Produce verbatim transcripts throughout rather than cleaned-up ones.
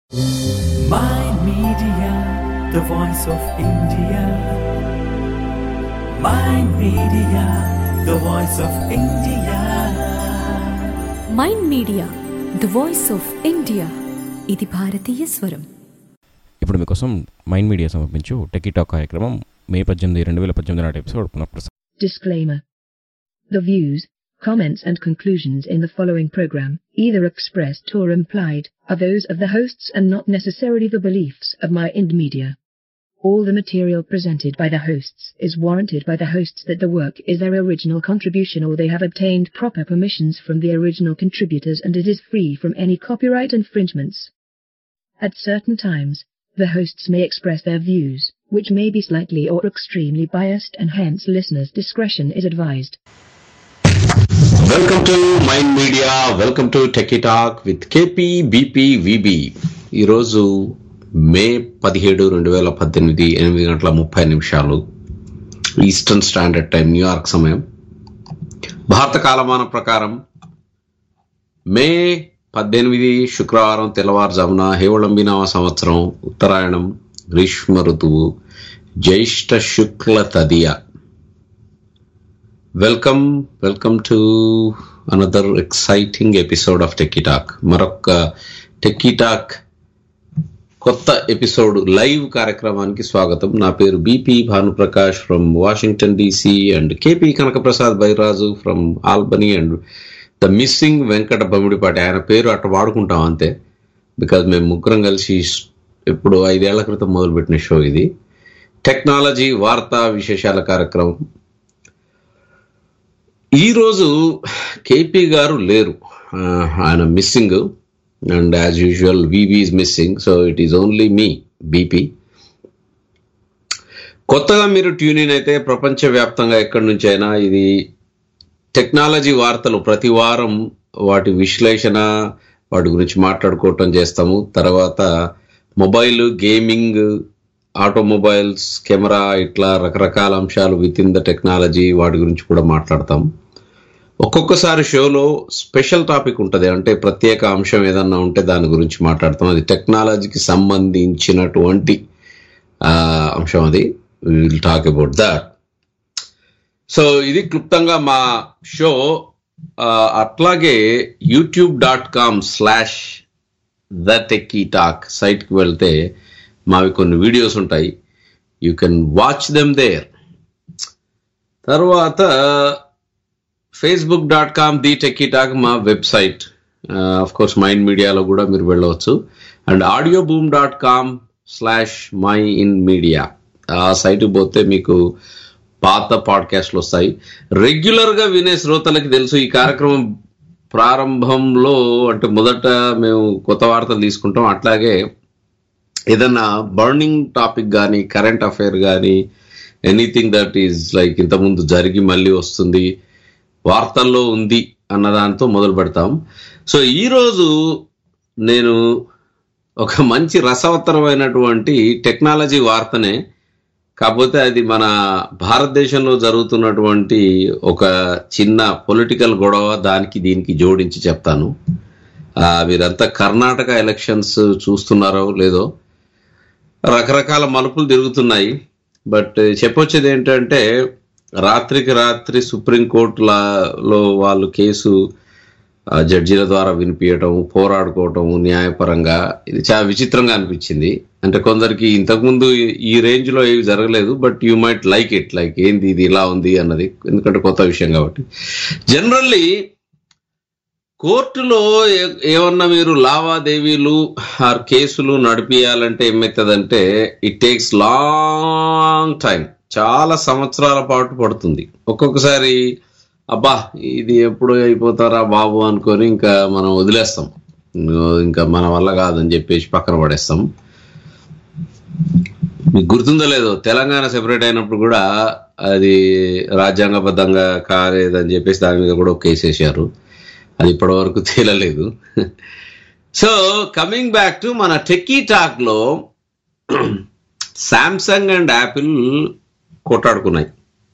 Mind Media, the voice of India. Mind Media, the voice of India. Mind Media, the voice of India. ఇది భారతీయ స్వరం. ఇప్పుడు మీకోసం mind media సమర్పించు techie talk కార్యక్రమం May పద్దెనిమిది రెండు వేల పద్దెనిమిది నాటి ఎపిసోడ్ పునఃప్రసారం. Disclaimer. The views, comments and conclusions in the following program, either expressed or implied, are those of the hosts and not necessarily the beliefs of Mind Media. All the material presented by the hosts is warranted by the hosts that the work is their original contribution or they have obtained proper permissions from the original contributors and it is free from any copyright infringements. At certain times, the hosts may express their views, which may be slightly or extremely biased and hence listeners' discretion is advised. Welcome to mind media, welcome to techie talk with KP BP VB. ఈరోజు May పదిహేడు రెండు వేల పద్దెనిమిది ఎనిమిది గంటల ముప్పై నిమిషాలు eastern standard time, New York సమయం. భారత కాలమాన ప్రకారం మే పద్దెనిమిది శుక్రవారం తెల్లవారుజామున హేవళంబినామ సంవత్సరం, ఉత్తరాయణం, గ్రీష్మ ఋతువు, జ్యేష్ఠ శుక్ల తదియ. Welcome welcome to another exciting episode of techie talk. మరొక టెకీ టాక్ కొత్త ఎపిసోడ్ లైవ్ కార్యక్రమానికి స్వాగతం. నా పేరు BP Bhanuprakash from Washington DC and KP Kanakaprasad Byraju from Albany and the missing Venkata Bamidipati. ఆయన పేరు అట్లా వాడుకుంటాం అంతే, బికాజ్ మేము ముగ్గురం కలిసి ఇప్పుడు ఐదేళ్ల క్రితం మొదలుపెట్టిన షో ఇది. టెక్నాలజీ, వార్తా విశేషాల కార్యక్రమం. ఈరోజు కేపీ గారు లేరు, ఆయన missing and as usual VB is missing, so it is only me BP. కొత్తగా మీరు ట్యూన్ ఇన్ అయితే ప్రపంచవ్యాప్తంగా ఎక్కడి నుంచి అయినా ఇది టెక్నాలజీ వార్తలు, ప్రతి వారం వాటి విశ్లేషణ, వాటి గురించి మాట్లాడుకోవటం చేస్తాము. తర్వాత మొబైల్, గేమింగ్, ఆటోమొబైల్స్, కెమెరా, ఇట్లా రకరకాల అంశాలు విత్ ఇన్ ద టెక్నాలజీ, వాటి గురించి కూడా మాట్లాడతాం. ఒక్కొక్కసారి షోలో స్పెషల్ టాపిక్ ఉంటుంది, అంటే ప్రత్యేక అంశం ఏదన్నా ఉంటే దాని గురించి మాట్లాడతాం. అది టెక్నాలజీకి సంబంధించినటువంటి అంశం, అది will talk about that. So ఇది క్లుప్తంగా మా షో. అట్లాగే YouTube dot com slash the techie talk సైట్కి వెళ్తే మావి కొన్ని వీడియోస్ ఉంటాయి, you can watch them there. తర్వాత Facebook dot com the techie talk మా వెబ్సైట్, ఆఫ్ కోర్స్ మైండ్ మీడియాలో కూడా మీరు వెళ్ళవచ్చు. And audio boom dot com slash my in media, ఆ సైట్కి పోతే మీకు పాత పాడ్కాస్ట్లు వస్తాయి. రెగ్యులర్గా వినే శ్రోతలకి తెలుసు, ఈ కార్యక్రమం ప్రారంభంలో అంటే మొదట మేము కొత్త వార్తలు తీసుకుంటాం. అట్లాగే ఏదన్నా బర్నింగ్ టాపిక్ కానీ, కరెంట్ అఫైర్ కానీ, ఎనీథింగ్ దట్ ఈజ్ లైక్ ఇంతకుముందు జరిగి మళ్ళీ వస్తుంది, వార్తల్లో ఉంది అన్న దాంతో మొదలు పెడతాం. సో ఈరోజు నేను ఒక మంచి రసవత్తరమైనటువంటి టెక్నాలజీ వార్తనే, కాకపోతే అది మన భారతదేశంలో జరుగుతున్నటువంటి ఒక చిన్న పొలిటికల్ గొడవ, దానికి దీనికి జోడించి చెప్తాను. మీరంతా కర్ణాటక ఎలక్షన్స్ చూస్తున్నారో లేదో, రకరకాల మలుపులు తిరుగుతున్నాయి. బట్ చెప్పొచ్చేది ఏంటంటే, రాత్రికి రాత్రి సుప్రీంకోర్టులో వాళ్ళు కేసు జడ్జీల ద్వారా వినిపించటం, పోరాడుకోవటం న్యాయపరంగా, ఇది చాలా విచిత్రంగా అనిపించింది. అంటే కొందరికి ఇంతకుముందు ఈ రేంజ్ లో ఏవి జరగలేదు, but you might like it, like ఏంది ఇది ఇలా ఉంది అన్నది, ఎందుకంటే కొత్త విషయం కాబట్టి. జనరల్లీ కోర్టులో ఏమన్నా మీరు లావాదేవీలు ఆర్ కేసులు నడిపియాలంటే ఏమవుతుందంటే, ఇట్ టేక్స్ లాంగ్ టైం, చాలా సంవత్సరాల పాటు పడుతుంది. ఒక్కొక్కసారి అబ్బా ఇది ఎప్పుడు అయిపోతారా బాబు అనుకొని ఇంకా మనం వదిలేస్తాం, ఇంకా మన వల్ల కాదని చెప్పేసి పక్కన పడేస్తాం. మీకు గుర్తుందో లేదో, తెలంగాణ సెపరేట్ అయినప్పుడు కూడా అది రాజ్యాంగబద్ధంగా కాలేదని చెప్పేసి దాని మీద కూడా ఒక కేసు వేసారు, అది ఇప్పటి వరకు తేలలేదు. సో కమింగ్ బ్యాక్ టు మన టెకీ టాక్ లో, శాంసంగ్ అండ్ యాపిల్ కొట్టాడుకున్నాయి.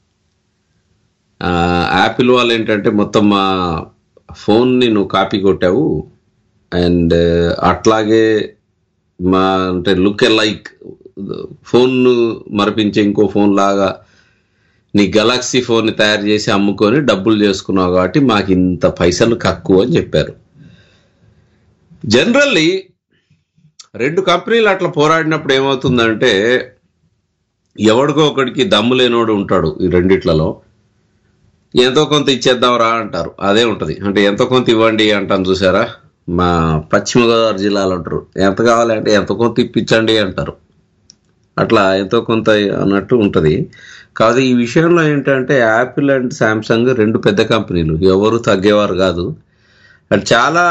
యాపిల్ వాళ్ళు ఏంటంటే, మొత్తం మా ఫోన్ని నువ్వు కాపీ కొట్టావు అండ్ అట్లాగే మా అంటే లుక్ ఎ లైక్ ఫోన్ మరిపించే ఇంకో ఫోన్ లాగా నీ గెలాక్సీ ఫోన్ ని తయారు చేసి అమ్ముకొని డబ్బులు చేసుకున్నావు కాబట్టి మాకు ఇంత పైసలు కక్కువ అని చెప్పారు. జనరల్లీ రెండు కంపెనీలు అట్లా పోరాడినప్పుడు ఏమవుతుందంటే ఎవడికో ఒకడికి దమ్ము లేనోడు ఉంటాడు ఈ రెండిట్లలో. ఎంతో కొంత ఇచ్చేద్దాం రా అంటారు, అదే ఉంటది. అంటే ఎంతో కొంత ఇవ్వండి అంటాను చూసారా, మా పశ్చిమ గోదావరి జిల్లాలో అంటారు ఎంత కావాలంటే ఎంతో కొంత ఇప్పించండి అంటారు. అట్లా ఎంతో కొంత అన్నట్టు ఉంటది. కాదు ఈ విషయంలో ఏంటంటే యాపిల్ అండ్ శాంసంగ్ రెండు పెద్ద కంపెనీలు, ఎవరు తగ్గేవారు కాదు. అండ్ చాలా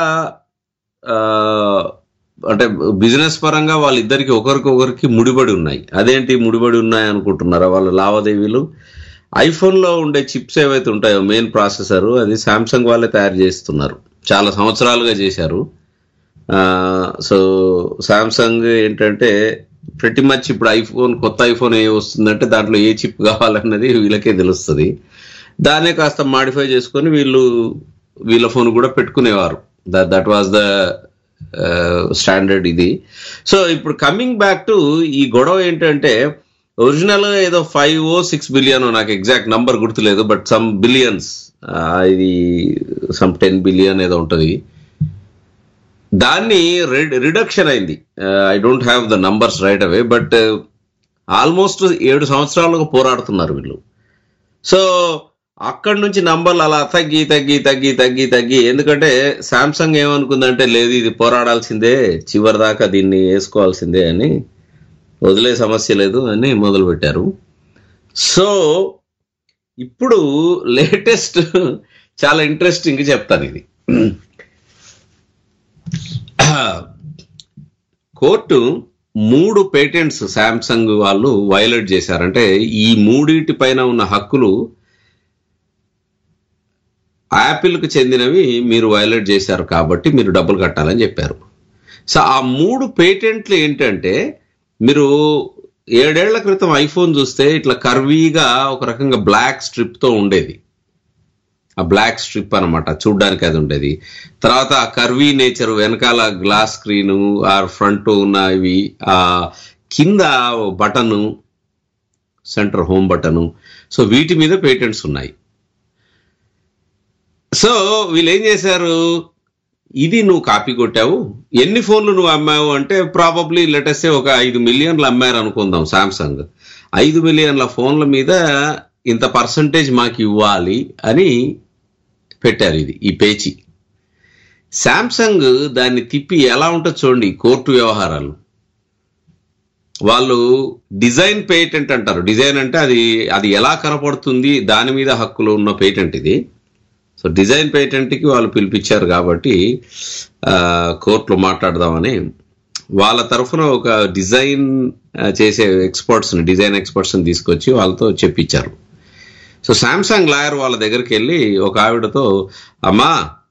అంటే బిజినెస్ పరంగా వాళ్ళిద్దరికి ఒకరికొకరికి ముడిపడి ఉన్నాయి. అదేంటి ముడిపడి ఉన్నాయి అనుకుంటున్నారా? వాళ్ళ లావాదేవీలు ఐఫోన్లో ఉండే చిప్స్ ఏవైతే ఉంటాయో మెయిన్ ప్రాసెసర్ అది శాంసంగ్ వాళ్ళే తయారు చేస్తున్నారు, చాలా సంవత్సరాలుగా చేశారు. సో శాంసంగ్ ఏంటంటే ప్రతి మచ్ ఇప్పుడు ఐఫోన్ కొత్త ఐఫోన్ ఏ వస్తుందంటే దాంట్లో ఏ చిప్ కావాలన్నది వీళ్ళకే తెలుస్తుంది. దాన్నే కాస్త మాడిఫై చేసుకొని వీళ్ళు వీళ్ళ ఫోన్ కూడా పెట్టుకునేవారు. దట్ వాజ్ ద స్టాండర్డ్ ఇది. సో ఇప్పుడు కమింగ్ బ్యాక్ టు ఈ గొడవ ఏంటంటే ఒరిజినల్ ఏదో ఫైవ్ ఓ సిక్స్ బిలియన్ నాకు ఎగ్జాక్ట్ నంబర్ గుర్తులేదు, బట్ సమ్ బిలియన్స్, ఇది సమ్ టెన్ బిలియన్ ఏదో ఉంటది. దాన్ని రిడక్షన్ అయింది. I don't have the numbers right away, but almost ఏడు సంవత్సరాలుగా పోరాడుతున్నారు వీళ్ళు. సో అక్కడి నుంచి నంబర్లు అలా తగ్గి తగ్గి తగ్గి తగ్గి తగ్గి ఎందుకంటే శాంసంగ్ ఏమనుకుందంటే లేదు ఇది పోరాడాల్సిందే, చివరి దాకా దీన్ని వేసుకోవాల్సిందే అని, వదిలే సమస్య లేదు అని మొదలు పెట్టారు. సో ఇప్పుడు లేటెస్ట్ చాలా ఇంట్రెస్టింగ్ చెప్తాను. ఇది కోర్టు మూడు పేటెంట్స్ శాంసంగ్ వాళ్ళు వైలేట్ చేశారంటే ఈ మూడింటి పైన ఉన్న హక్కులు యాపిల్ కు చెందినవి మీరు వైలేట్ చేశారు కాబట్టి మీరు డబ్బులు కట్టాలని చెప్పారు. సో ఆ మూడు పేటెంట్లు ఏంటంటే మీరు ఏడేళ్ల క్రితం ఐఫోన్ చూస్తే ఇట్లా కర్వీగా ఒక రకంగా బ్లాక్ స్ట్రిప్ తో ఉండేది, ఆ బ్లాక్ స్ట్రిప్ అనమాట చూడ్డానికి అది ఉండేది. తర్వాత ఆ కర్వీ నేచర్, వెనకాల గ్లాస్ స్క్రీను, ఆ ఫ్రంట్ ఉన్నవి, ఆ కింద button, centre home button, so వీటి మీద పేటెంట్స్ ఉన్నాయి. సో వీళ్ళు ఏం చేశారు, ఇది నువ్వు కాపీ కొట్టావు, ఎన్ని ఫోన్లు నువ్వు అమ్మావు అంటే ప్రాబబ్లీ లెటెస్ట్ ఒక ఐదు మిలియన్లు అమ్మారు అనుకుందాం శాంసంగ్. ఐదు మిలియన్ల ఫోన్ల మీద ఇంత పర్సంటేజ్ మాకు ఇవ్వాలి అని పెట్టారు. ఇది ఈ పేచి. శాంసంగ్ దాన్ని తిప్పి ఎలా ఉంటుందో చూడండి కోర్టు వ్యవహారాలు. వాళ్ళు డిజైన్ పేటెంట్ అంటారు. డిజైన్ అంటే అది అది ఎలా కనపడుతుంది దాని మీద హక్కులు ఉన్న పేటెంట్ ఇది. సో డిజైన్ పేటెంట్కి వాళ్ళు పిలిపించారు కాబట్టి కోర్టులో మాట్లాడదామని వాళ్ళ తరఫున ఒక డిజైన్ చేసే ఎక్స్పర్ట్స్ని డిజైన్ ఎక్స్పర్ట్స్ని తీసుకొచ్చి వాళ్ళతో చెప్పించారు. సో శాంసంగ్ లాయర్ వాళ్ళ దగ్గరికి వెళ్ళి ఒక ఆవిడతో, అమ్మా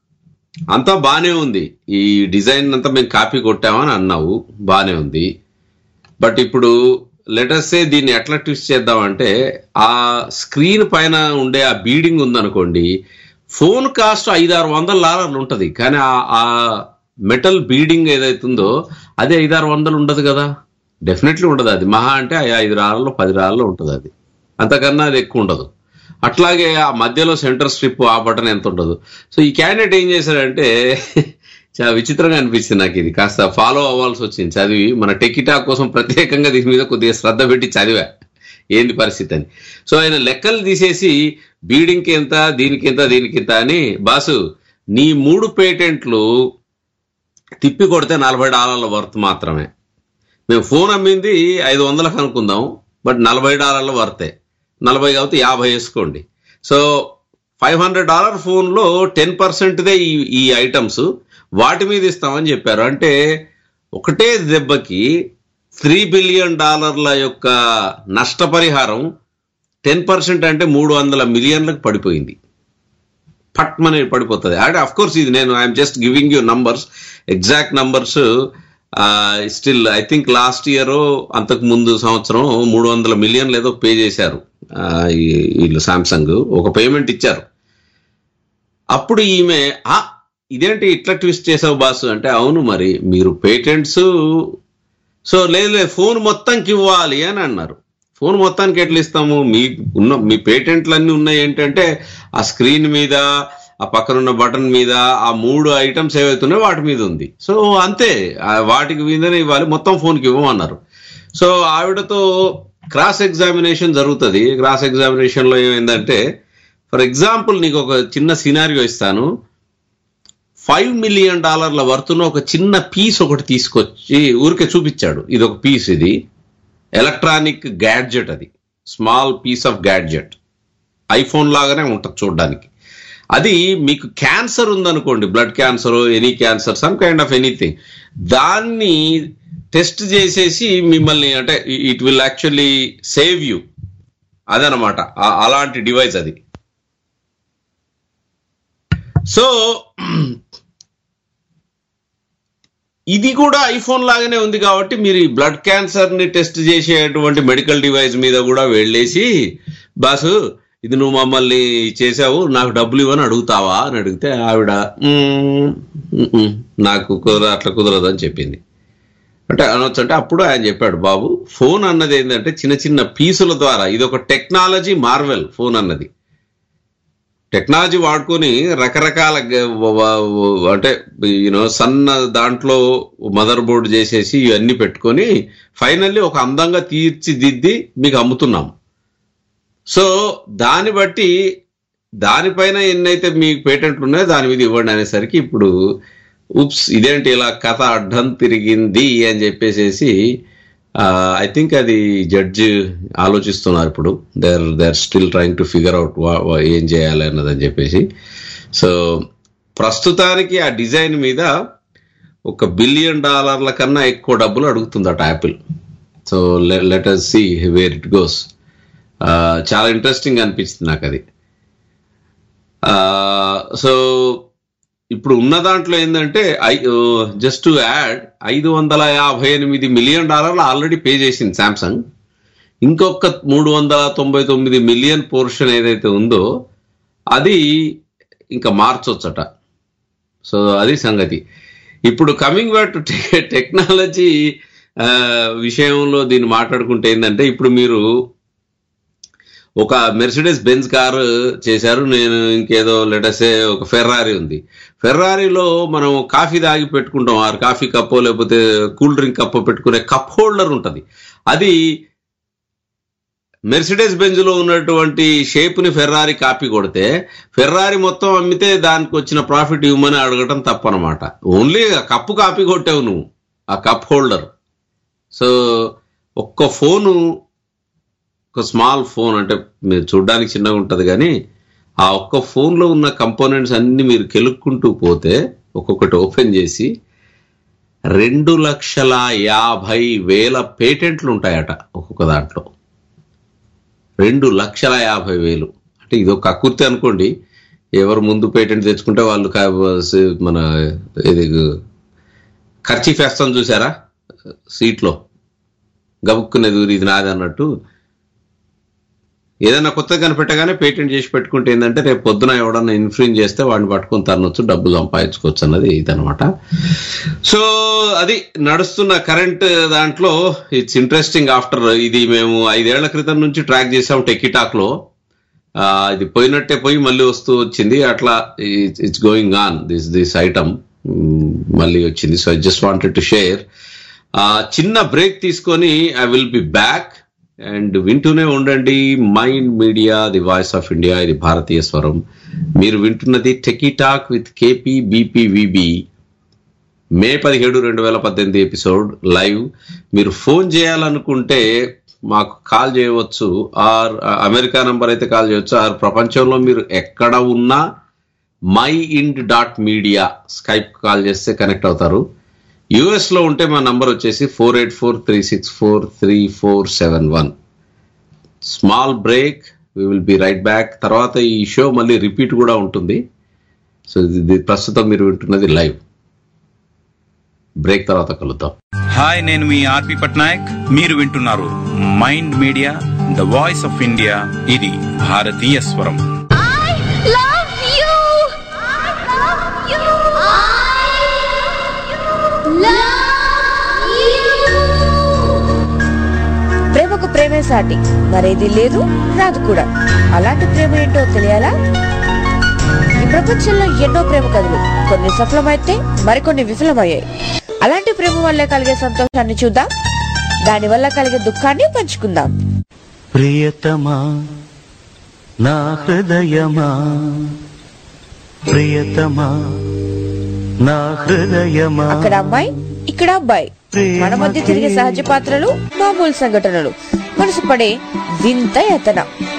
అంతా బానే ఉంది, ఈ డిజైన్ అంతా మేము కాపీ కొట్టామని అన్నావు, బానే ఉంది, బట్ ఇప్పుడు లెటర్సే దీన్ని ఎట్లా ట్విస్ట్ చేద్దామంటే ఆ స్క్రీన్ పైన ఉండే ఆ బీడింగ్ ఉందనుకోండి, ఫోన్ కాస్ట్ ఐదారు వందల డాలర్లు ఉంటుంది, కానీ ఆ మెటల్ బీడింగ్ ఏదైతుందో అది ఐదారు వందలు ఉండదు కదా, డెఫినెట్లీ ఉండదు. అది మహా అంటే ఐదు రాళ్ళలో పది రాళ్ళలో ఉంటుంది, అది అంతకన్నా అది ఎక్కువ ఉండదు. అట్లాగే ఆ మధ్యలో సెంటర్ స్ట్రిప్ ఆ బటన్ ఎంత ఉండదు. సో ఈ క్యాండిడేట్ ఏం చేశాడంటే చాలా విచిత్రంగా అనిపించింది నాకు, ఇది కాస్త ఫాలో అవ్వాల్సి వచ్చింది చదివి. మన టెకిటాక్ కోసం ప్రత్యేకంగా దీని మీద కొద్దిగా శ్రద్ధ పెట్టి చదివా ఏంది పరిస్థితి అని. సో ఆయన లెక్కలు తీసేసి బీడింగ్కి ఎంత, దీనికి ఎంత, దీనికి ఎంత అని, బాసు నీ మూడు పేటెంట్లు తిప్పి కొడితే నలభై డాలర్ల వర్త్ మాత్రమే, మేము ఫోన్ అమ్మింది ఐదు వందలకు అనుకుందాం, బట్ నలభై డాలర్ల వర్తే, నలభై కాబట్టి యాభై వేసుకోండి. సో ఫైవ్ హండ్రెడ్ డాలర్ ఫోన్లో టెన్ పర్సెంట్దే ఈ ఈ ఐటమ్స్, వాటి మీద ఇస్తామని చెప్పారు. అంటే ఒకటే దెబ్బకి త్రీ బిలియన్ డాలర్ల యొక్క నష్టపరిహారం టెన్ పర్సెంట్ అంటే మూడు వందల మిలియన్లకు పడిపోయింది, పట్ మనీ పడిపోతుంది. అంటే అఫ్ కోర్స్ ఇది నేను I'm just giving you numbers, exact numbers. Still I think last year అంతకు ముందు సంవత్సరం మూడు వందల మిలియన్లు ఏదో పే చేశారు వీళ్ళు శాంసంగ్, ఒక పేమెంట్ ఇచ్చారు. అప్పుడు ఈమె ఇదేంటి ఇట్లా ట్విస్ట్ చేసావు బాసు అంటే, అవును మరి మీరు పేటెంట్స్ సో లేదు లేదు ఫోన్ మొత్తంకి ఇవ్వాలి అని అన్నారు. ఫోన్ మొత్తానికి ఎట్లా ఇస్తాము, మీ ఉన్న మీ పేటెంట్లు అన్నీ ఉన్నాయి ఏంటంటే ఆ స్క్రీన్ మీద, ఆ పక్కనున్న బటన్ మీద, ఆ మూడు ఐటమ్స్ ఏవైతున్నాయో వాటి మీద ఉంది. సో అంతే, వాటికి మీదనే ఇవ్వాలి, మొత్తం ఫోన్కి ఇవ్వమన్నారు. సో ఆవిడతో క్రాస్ ఎగ్జామినేషన్ జరుగుతుంది. క్రాస్ ఎగ్జామినేషన్లో ఏమైందంటే, ఫర్ ఎగ్జాంపుల్ నీకు ఒక చిన్న సినారియో ఇస్తాను. ఫైవ్ మిలియన్ డాలర్ల వర్తున్న ఒక చిన్న పీస్ ఒకటి తీసుకొచ్చి ఊరికే చూపించాడు. ఇది ఒక పీస్, ఇది ఎలక్ట్రానిక్ గ్యాడ్జెట్, అది small piece of gadget, iPhone లాగానే ఉంటుంది చూడడానికి. అది మీకు క్యాన్సర్ ఉందనుకోండి, blood cancer, any cancer, some kind of anything, దాన్ని టెస్ట్ చేసేసి మిమ్మల్ని, అంటే it will actually save you, అదనమాట అలాంటి డివైస్ అది. సో ఇది కూడా ఐఫోన్ లాగానే ఉంది కాబట్టి మీరు ఈ బ్లడ్ క్యాన్సర్ ని టెస్ట్ చేసేటువంటి మెడికల్ డివైస్ మీద కూడా వెళ్ళేసి, బాసు ఇది నువ్వు మమ్మల్ని చేసావు, నాకు డబ్బులు ఇవ్వని అడుగుతావా అని అడిగితే ఆవిడ నాకు కుదర అట్లా కుదరదు అని చెప్పింది. అంటే అనొచ్చు అంటే అప్పుడు ఆయన చెప్పాడు, బాబు ఫోన్ అన్నది ఏంటంటే చిన్న చిన్న పీసుల ద్వారా, ఇది ఒక టెక్నాలజీ మార్వెల్. ఫోన్ అన్నది టెక్నాలజీ వాడుకొని రకరకాల అంటే యూనో సన్న దాంట్లో మదర్ బోర్డు చేసేసి ఇవన్నీ పెట్టుకొని ఫైనల్లీ ఒక అందంగా తీర్చిదిద్ది మీకు అమ్ముతున్నాం. సో దాన్ని బట్టి దానిపైన ఎన్నైతే మీకు పేటెంట్లు ఉన్నాయో దాని మీద ఇవ్వండి అనేసరికి ఇప్పుడు ఉప్స్ ఇదేంటి ఇలా కథ అడ్డం తిరిగింది అని చెప్పేసేసి ఐ థింక్ అది జడ్జి ఆలోచిస్తున్నారు ఇప్పుడు. They are they are still trying to figure out ఏం చేయాలి అన్నదని చెప్పేసి. సో ప్రస్తుతానికి ఆ డిజైన్ మీద ఒక బిలియన్ డాలర్ల కన్నా ఎక్కువ డబ్బులు అడుగుతుందట Apple. So let us see where it goes. చాలా ఇంట్రెస్టింగ్ అనిపించింది నాకు అది. సో ఇప్పుడు ఉన్న దాంట్లో ఏంటంటే జస్ట్ టు యాడ్ ఐదు వందల యాభై ఎనిమిది మిలియన్ డాలర్లు ఆల్రెడీ పే చేసింది శాంసంగ్. ఇంకొక మూడు వందల తొంభై తొమ్మిది మిలియన్ పోర్షన్ ఏదైతే ఉందో అది ఇంకా మార్చొచ్చట. సో అది సంగతి. ఇప్పుడు కమింగ్ బ్యాక్ టు టెక్నాలజీ విషయంలో దీన్ని మాట్లాడుకుంటే ఏంటంటే, ఇప్పుడు మీరు ఒక మెర్సిడెస్ బెంజ్ కారు చేశారు, నేను ఇంకేదో లెటసే ఒక ఫెర్రారీ ఉంది. ఫెర్రారీలో మనం కాఫీ తాగి పెట్టుకుంటాం, ఆ కాఫీ కప్పో లేకపోతే కూల్ డ్రింక్ కప్పో పెట్టుకునే కప్ హోల్డర్ ఉంటుంది. అది మెర్సిడెస్ బెంజ్ లో ఉన్నటువంటి షేప్ ని ఫెర్రారీ కాపీ కొడితే ఫెర్రారీ మొత్తం అమ్మితే దానికి వచ్చిన ప్రాఫిట్ ఇవ్వమని అడగటం తప్పనమాట. ఓన్లీ కప్పు కాపీ కొట్టావు నువ్వు, ఆ కప్ హోల్డర్. సో ఒక్క ఫోను, ఒక స్మాల్ ఫోన్, అంటే మీరు చూడడానికి చిన్నగా ఉంటుంది కానీ ఆ ఒక్క ఫోన్లో ఉన్న కంపోనెంట్స్ అన్ని మీరు కెలుక్కుంటూ పోతే ఒక్కొక్కటి ఓపెన్ చేసి రెండు లక్షల యాభై వేల పేటెంట్లు ఉంటాయట ఒక్కొక్క దాంట్లో. రెండు లక్షల యాభై వేలు అంటే ఇది ఒక కక్కుర్తి అనుకోండి. ఎవరు ముందు పేటెంట్ తెచ్చుకుంటే వాళ్ళు మన ఇది ఖర్చు ఫేస్తాం చూసారా సీట్లో గబుక్కునేది ఇది నాది అన్నట్టు, ఏదైనా కొత్తగా కనిపెట్టగానే పేటెంట్ చేసి పెట్టుకుంటే ఏంటంటే రేపు పొద్దున ఎవడన్నా ఇన్ఫ్లుయెన్స్ చేస్తే వాడిని పట్టుకుని తరనొచ్చు, డబ్బులు సంపాదించుకోవచ్చు అన్నది ఇదనమాట. సో అది నడుస్తున్న కరెంట్ దాంట్లో ఇట్స్ ఇంట్రెస్టింగ్. ఆఫ్టర్ ఇది మేము ఐదేళ్ల క్రితం నుంచి ట్రాక్ చేసాం టెకీటాక్ లో. ఇది పోయినట్టే పోయి మళ్ళీ వస్తూ వచ్చింది, అట్లా it's going on this this item మళ్ళీ వచ్చింది. So I just wanted to share. చిన్న బ్రేక్ తీసుకొని I will be back and వింటూనే ఉండండి mind media, the voice of India, ఇది భారతీయ స్వరం. మీరు వింటున్నది techie talk with KP BPVB, May పదిహేడు రెండు వేల పద్దెనిమిది ఎపిసోడ్ లైవ్. మీరు ఫోన్ చేయాలనుకుంటే మాకు కాల్ చేయవచ్చు, ఆర్ అమెరికా నంబర్ అయితే కాల్ చేయవచ్చు, ఆర్ ప్రపంచంలో మీరు ఎక్కడ ఉన్నా my ind dot media Skype call చేస్తే కనెక్ట్ అవుతారు. యుఎస్ లో ఉంటే మా నంబర్ వచ్చేసి four eight four three six four three four seven one. Small break, we will be right back. తర్వాత ఈ షో మళ్ళీ రిపీట్ కూడా ఉంటుంది. సో ఇది ప్రస్తుతం మీరు వింటున్నది లైవ్. బ్రేక్ తర్వాత కలుద్దాం. హాయ్, నేను మీ ఆర్పి పట్నాయక్. మీరు వింటున్నారు mind media, the voice of India, ఇది భారతీయ స్వరం. Love you. ప్రేమకు ప్రేమే సాటి, మరేది లేదు రాదు కూడా. అలాంటి ప్రేమ ఏంటో తెలియాలా? ఈ ప్రపంచంలో ఎన్నో ప్రేమ కథలు, కొన్ని సఫలమైతే మరికొన్ని విఫలమయ్యాయి. అలాంటి ప్రేమ వల్లే కలిగే సంతోషాన్ని చూద్దాం, దాని వల్ల కలిగే దుఃఖాన్ని పంచుకుందాం. ప్రియతమా నా హృదయమా, ప్రియతమా నా హృదయమా. అక్కడ అమ్మాయి, ఇక్కడ అబ్బాయి, మన మధ్య తిరిగే సహజ పాత్రలు, మామూలు సంఘటనలు, మనసు పడే వింత యతన.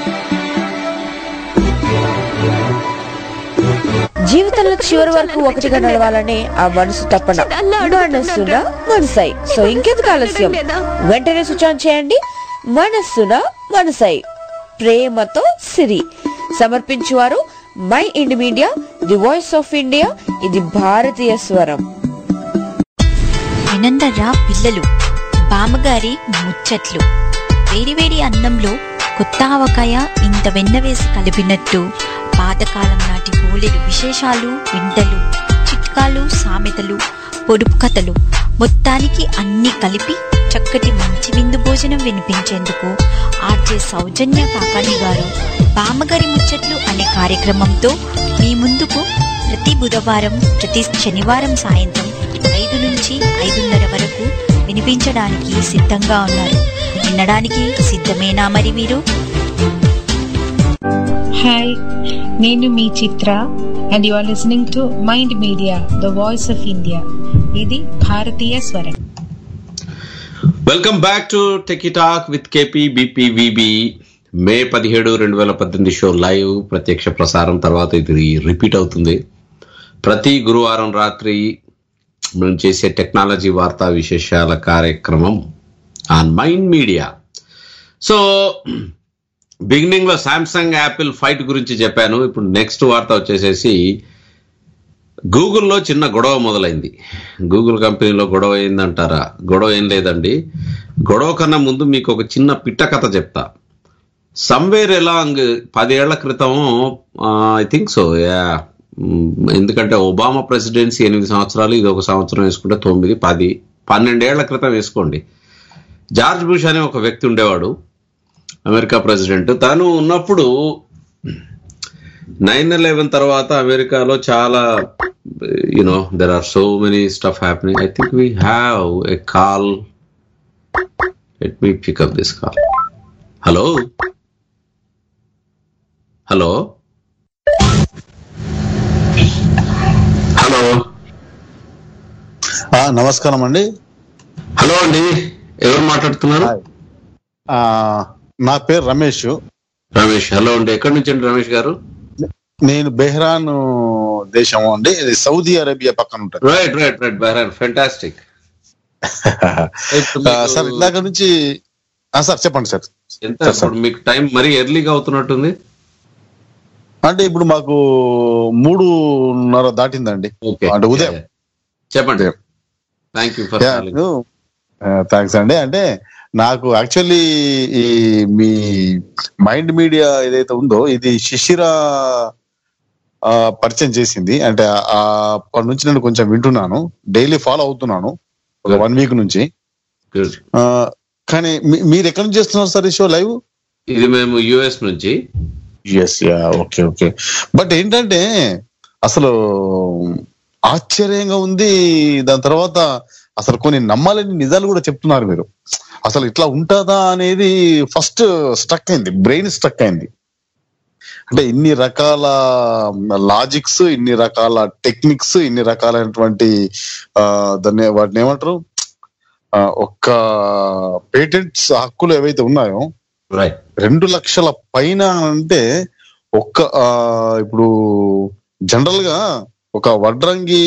జీవితంలో చివరి వరకు ఒకటిగా నడవాలనే ఆ మనసు తప్పన. మనస్సున మనసై. సో ఇంకెందుకు ఆలస్యం, వెంటనే స్విచ్ ఆన్ చేయండి. మనస్సున మనసై, ప్రేమతో సిరి. సమర్పించువారు my ind media, the voice of India. ఇది భారతీయ స్వరం. వినందర్రా పిల్లలు, బామ్మగారి ముచ్చట్లు. వేడివేడి అన్నంలో కొత్త ఆవకాయ ఇంత వెన్న వేసి కలిపినట్టు పాతకాలం నాటి బోలెడు విశేషాలు, వింతలు, చిట్కాలు, సామెతలు, పొడుపు కథలు, మొత్తానికి అన్ని కలిపి చక్కటి మంచి విందు భోజనం వినిపించేందుకు ఆర్జే సౌజన్య కాకాని గారు బామ్మగారి ముచ్చట్లు అనే కార్యక్రమంతో మీ ముందుకు ప్రతి బుధవారం, ప్రతి శనివారం సాయంత్రం ఐదు నుంచి ఐదున్నర వరకు వినిపించడానికి సిద్ధంగా ఉన్నారు. వినడానికి సిద్ధమేనా మరి మీరు? హాయ్, నేను మీ Chitra and you are listening to mind media, the voice of India. ఇది భారతీయ స్వరం. Welcome back to techie talk with KP BPVB. May పదిహేడు రెండు వేల పద్దెనిమిది షో లైవ్ ప్రత్యక్ష ప్రసారం తర్వాత ఇది రిపీట్ అవుతుంది. ప్రతి గురువారం రాత్రి మనం చేసే టెక్నాలజీ వార్తా విశేషాల కార్యక్రమం on mind media. So beginning లో శాంసంగ్ యాపిల్ ఫైట్ గురించి చెప్పాను. ఇప్పుడు నెక్స్ట్ వార్త వచ్చేసేసి గూగుల్లో చిన్న గొడవ మొదలైంది. గూగుల్ కంపెనీలో గొడవ అయిందంటారా? గొడవ ఏం లేదండి. గొడవ కన్నా ముందు మీకు ఒక చిన్న పిట్ట కథ చెప్తా. సమ్వేర్ ఎలాంగ్ పదేళ్ల క్రితం, ఐ థింక్ సో యా, ఎందుకంటే ఒబామా ప్రెసిడెన్సీ ఎనిమిది సంవత్సరాలు, ఇది ఒక సంవత్సరం వేసుకుంటే తొమ్మిది, పది పన్నెండేళ్ల క్రితం వేసుకోండి. జార్జ్ బుష్ అనే ఒక వ్యక్తి ఉండేవాడు, అమెరికా ప్రెసిడెంట్. తను ఉన్నప్పుడు నైన్ ఎలెవెన్ తర్వాత అమెరికాలో చాలా, you know there are so many stuff happening. I think we have a call. Let me pick up this call. Hello hello hello నమస్కారం అండి. హలో అండి, ఎవరు మాట్లాడుతున్నారు? నా పేరు రమేష్. రమేష్, హలో అండి. ఎక్కడి నుంచి అండి రమేష్ గారు? నేను బెహ్రాన్ దేశం అండి, ఇది సౌదీ అరేబియా పక్కన ఉంటుంది. Right right right Bahrain, fantastic. Sir ఇందాక నుంచి సార్ చెప్పండి సార్. ఎంత మీకు టైం మరీ ఎర్లీగా అవుతున్నట్టుంది? అంటే ఇప్పుడు మాకు మూడున్నర దాటిందండి. అంటే ఉదయం. చెప్పండి. థ్యాంక్ యూ ఫర్ థ్యాంక్స్ అండి. అంటే నాకు యాక్చువల్లీ ఈ మీ మైండ్ మీడియా ఏదైతే ఉందో ఇది శిశిర పరిచయం చేసింది. అంటే అప్పటి నుంచి నేను కొంచెం వింటున్నాను, డైలీ ఫాలో అవుతున్నాను ఒక వన్ వీక్ నుంచి. కానీ మీరు ఎక్కడి నుంచి చేస్తున్నారు సార్ ఈ షో లైవ్? ఇది మేము యుఎస్ నుంచి. US, ya, okay okay. But ఏంటంటే అసలు ఆశ్చర్యంగా ఉంది. దాని తర్వాత అసలు కొన్ని నమ్మాలని నిజాలు కూడా చెప్తున్నారు మీరు. అసలు ఇట్లా ఉంటుందా అనేది ఫస్ట్ స్ట్రక్ అయింది, బ్రెయిన్ స్ట్రక్ అయింది. అంటే ఇన్ని రకాల లాజిక్స్, ఇన్ని రకాల టెక్నిక్స్, ఇన్ని రకాలైనటువంటి ఆ దాన్ని వాటిని ఏమంటారు, ఒక్క పేటెంట్స్ హక్కులు ఏవైతే ఉన్నాయో రెండు లక్షల పైన. అంటే ఒక్క ఇప్పుడు జనరల్ గా ఒక వడ్రంగి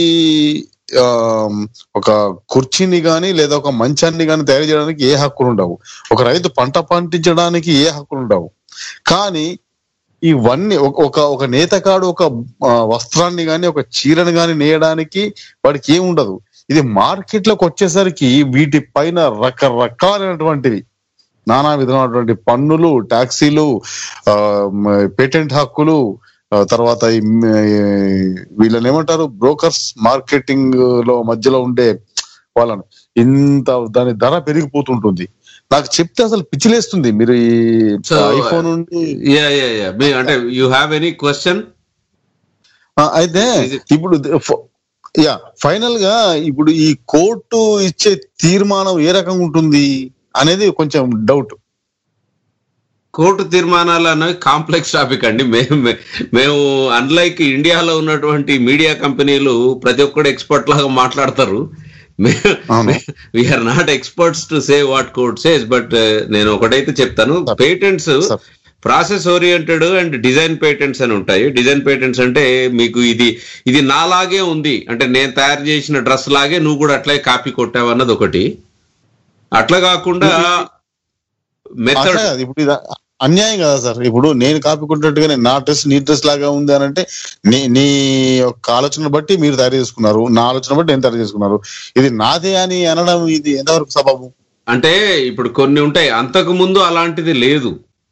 ఒక కుర్చీని గాని లేదా ఒక మంచాన్ని గాని తయారు చేయడానికి ఏ హక్కులు ఉండవు, ఒక రైతు పంట పండించడానికి ఏ హక్కులు ఉండవు. కానీ ఇవన్నీ ఒక ఒక నేతకాడు ఒక వస్త్రాన్ని గాని ఒక చీరని గాని నేయడానికి వాడికి ఏముండదు. ఇది మార్కెట్ లోకి వచ్చేసరికి వీటి పైన రకరకాలైనటువంటివి నానా విధమైనటువంటి పన్నులు, ట్యాక్సీలు, పేటెంట్ హక్కులు, తర్వాత వీళ్ళని ఏమంటారు బ్రోకర్స్, మార్కెటింగ్ లో మధ్యలో ఉండే వాళ్ళని, ఇంత దాని ధర పెరిగిపోతుంటుంది. నాకు చెప్తే అసలు పిచ్చిలేస్తుంది. మీరు ఈ ఐఫోన్ నుండి అంటే యూ హ్యావ్ ఎనీ క్వశ్చన్? అయితే ఇప్పుడు యా ఫైనల్ గా ఇప్పుడు ఈ కోర్టు ఇచ్చే తీర్మానం ఏ రకంగా ఉంటుంది అనేది కొంచెం డౌట్. కోర్టు తీర్మానాలు అనేవి కాంప్లెక్స్ టాపిక్ అండి. మేము మేము అన్లైక్ ఇండియాలో ఉన్నటువంటి మీడియా కంపెనీలు ప్రతి ఒక్కడు ఎక్స్పర్ట్ లాగా మాట్లాడతారు. We are not experts to say what court says. But నేను ఒకటైతే చెప్తాను, patents process oriented and design patents అని ఉంటాయి. డిజైన్ పేటెంట్స్ అంటే మీకు ఇది ఇది నాలాగే ఉంది అంటే నేను తయారు చేసిన డ్రెస్ లాగే నువ్వు కూడా అట్లే కాపీ కొట్టావు అన్నది ఒకటి. అట్లా కాకుండా మెథడ్ ఇప్పుడు ఇది అన్యాయం కదా సార్. ఇప్పుడు నేను కాపీ కొట్టినట్టుగానే నా డ్రెస్ నీ డ్రెస్ లాగా ఉంది అని అంటే నీ నీ యొక్క ఆలోచన బట్టి మీరు తయారు చేసుకున్నారు, నా ఆలోచన బట్టి నేను తయారు చేసుకున్నారు. ఇది నాదే అని అనడం ఇది ఎంతవరకు సబబు? అంటే ఇప్పుడు కొన్ని ఉంటాయి, అంతకు ముందు అలాంటిది లేదు.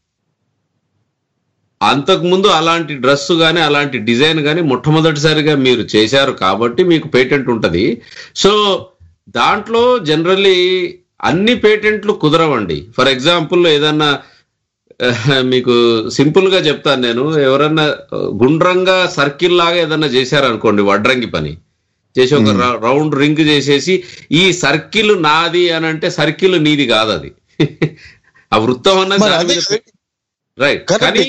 అంతకు ముందు అలాంటి డ్రెస్ కానీ అలాంటి డిజైన్ కానీ మొట్టమొదటిసారిగా మీరు చేశారు కాబట్టి మీకు పేటెంట్ ఉంటది. సో దాంట్లో జనరల్లీ అన్ని పేటెంట్లు కుదరవండి. ఫర్ ఎగ్జాంపుల్ ఏదన్నా మీకు సింపుల్ గా చెప్తాను నేను, ఎవరన్నా గుండ్రంగా సర్కిల్ లాగా ఏదన్నా చేశారనుకోండి, వడ్రంగి పని చేసి ఒక రౌండ్ రింగ్ చేసేసి ఈ సర్కిల్ నాది అని అంటే సర్కిల్ నీది కాదు, అది ఆ వృత్తం అన్నది రైట్. కానీ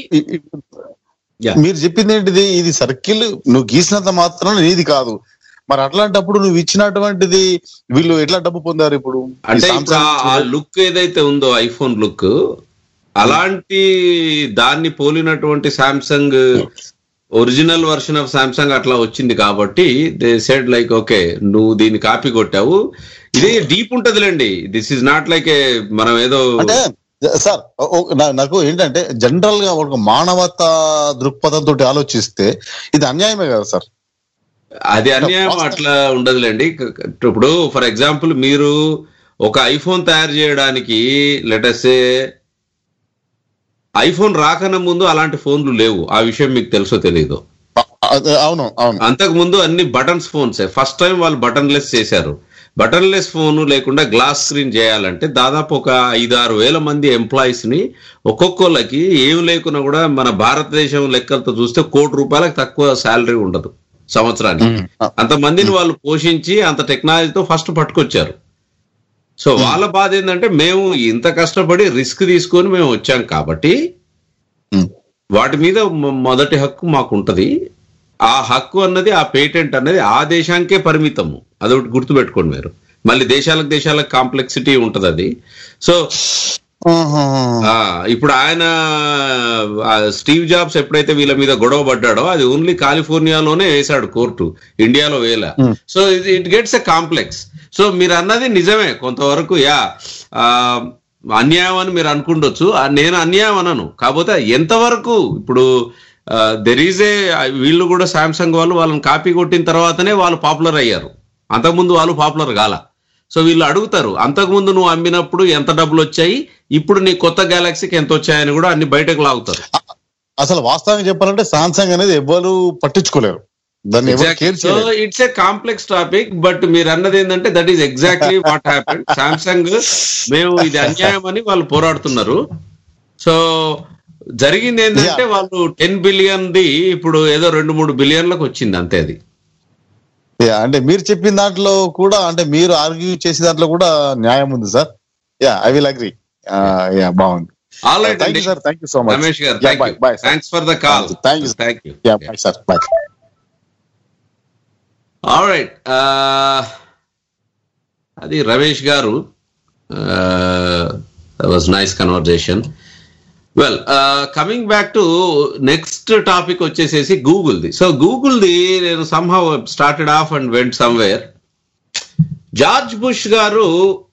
మీరు చెప్పింది ఏంటిది, ఇది సర్కిల్ నువ్వు గీసినంత మాత్రం నీది కాదు. మరి అట్లాంటప్పుడు నువ్వు ఇచ్చినటువంటిది వీళ్ళు ఎట్లా డబ్బు పొందారు? ఇప్పుడు అంటే ఆ లుక్ ఏదైతే ఉందో ఐఫోన్ లుక్, అలాంటి దాన్ని పోలినటువంటి Samsung original version of Samsung అట్లా వచ్చింది కాబట్టి దే సెడ్ లైక్ ఓకే నువ్వు దీన్ని కాపీ కొట్టావు. ఇదే డీప్ ఉంటదిలేండి, this is not like a మనం ఏదో. అంటే సార్ నాకు ఏంటంటే జనరల్ గా ఒక మానవతా దృక్పథంతో ఆలోచిస్తే ఇది అన్యాయమే కదా సార్. అది అన్యాయం అట్లా ఉండదులేండి. ఇప్పుడు ఫర్ ఎగ్జాంపుల్ మీరు ఒక ఐఫోన్ తయారు చేయడానికి లెట్ అస్ సే ఐఫోన్ రాకన ముందు అలాంటి ఫోన్లు లేవు, ఆ విషయం మీకు తెలుసో తెలీదు. అవును అవును అంతకు ముందు అన్ని బటన్స్ ఫోన్స్. ఫస్ట్ టైం వాళ్ళు బటన్ లెస్ చేశారు. బటన్ లెస్ ఫోన్ లేకుండా గ్లాస్ స్క్రీన్ చేయాలంటే దాదాపు ఒక ఐదు ఆరు వేల మంది ఎంప్లాయీస్ ని ఒక్కొక్కళ్ళకి ఏం లేకున్నా కూడా మన భారతదేశం లెక్కలతో చూస్తే కోటి రూపాయలకు తక్కువ శాలరీ ఉండదు సంవత్సరానికి. అంతమందిని వాళ్ళు పోషించి అంత టెక్నాలజీతో ఫస్ట్ పట్టుకొచ్చారు. సో వాళ్ళ బాధ ఏంటంటే మేము ఇంత కష్టపడి రిస్క్ తీసుకొని మేము వచ్చాం కాబట్టి వాటి మీద మొదటి హక్కు మాకు ఉంటది. ఆ హక్కు అన్నది, ఆ పేటెంట్ అన్నది ఆ దేశానికే పరిమితము. అదొకటి గుర్తుపెట్టుకోండి మీరు. మళ్ళీ దేశాలకు దేశాలకు కాంప్లెక్సిటీ ఉంటది అది. సో ఇప్పుడు ఆయన స్టీవ్ జాబ్స్ ఎప్పుడైతే వీళ్ళ మీద గొడవ పడ్డాడో అది ఓన్లీ కాలిఫోర్నియాలోనే వేశాడు కోర్టు, ఇండియాలో వేల. So it gets a complex. సో మీరు అన్నది నిజమే కొంతవరకు, యా అన్యాయం అని మీరు అనుకుండొచ్చు. నేను అన్యాయం అనను, కాకపోతే ఎంతవరకు ఇప్పుడు దెర్ ఈజ్ ఏ వీళ్ళు కూడా శాంసంగ్ వాళ్ళు వాళ్ళని కాపీ కొట్టిన తర్వాతనే వాళ్ళు పాపులర్ అయ్యారు, అంతకుముందు వాళ్ళు పాపులర్ కాల. సో వీళ్ళు అడుగుతారు అంతకుముందు నువ్వు అమ్మినప్పుడు ఎంత డబ్బులు వచ్చాయి, ఇప్పుడు నీ కొత్త గెలాక్సీకి ఎంత వచ్చాయని కూడా అన్ని బయటకు లాగుతారు. అసలు వాస్తవంగా చెప్పాలంటే సామ్సంగ్ అనేది ఎవరు పట్టించుకోలేరు. So it's a complex topic. But మీరు అన్నది ఏంటంటే that is exactly what happened. Samsung మేము ఇది అన్యాయం అని వాళ్ళు పోరాడుతున్నారు. సో జరిగింది ఏంటంటే వాళ్ళు టెన్ బిలియన్ ది ఇప్పుడు ఏదో రెండు మూడు బిలియన్లకు వచ్చింది అంతే. అది అంటే మీరు చెప్పిన దాంట్లో కూడా, అంటే మీరు ఆర్గ్యూ చేసే దాంట్లో కూడా న్యాయం ఉంది sir. Ya I will agree. Ya బాగుంది. ఆల్ రైట్ అండి sir, thank you so much Ramesh garu. Thanks for the call. Thank you thank you. Ya bye sir, bye. All right, అది Ramesh garu. That was nice conversation. Well, coming back to next topic వచ్చేసేసి గూగుల్ది. సో గూగుల్ది నేను somehow started off and went somewhere. George Bush garu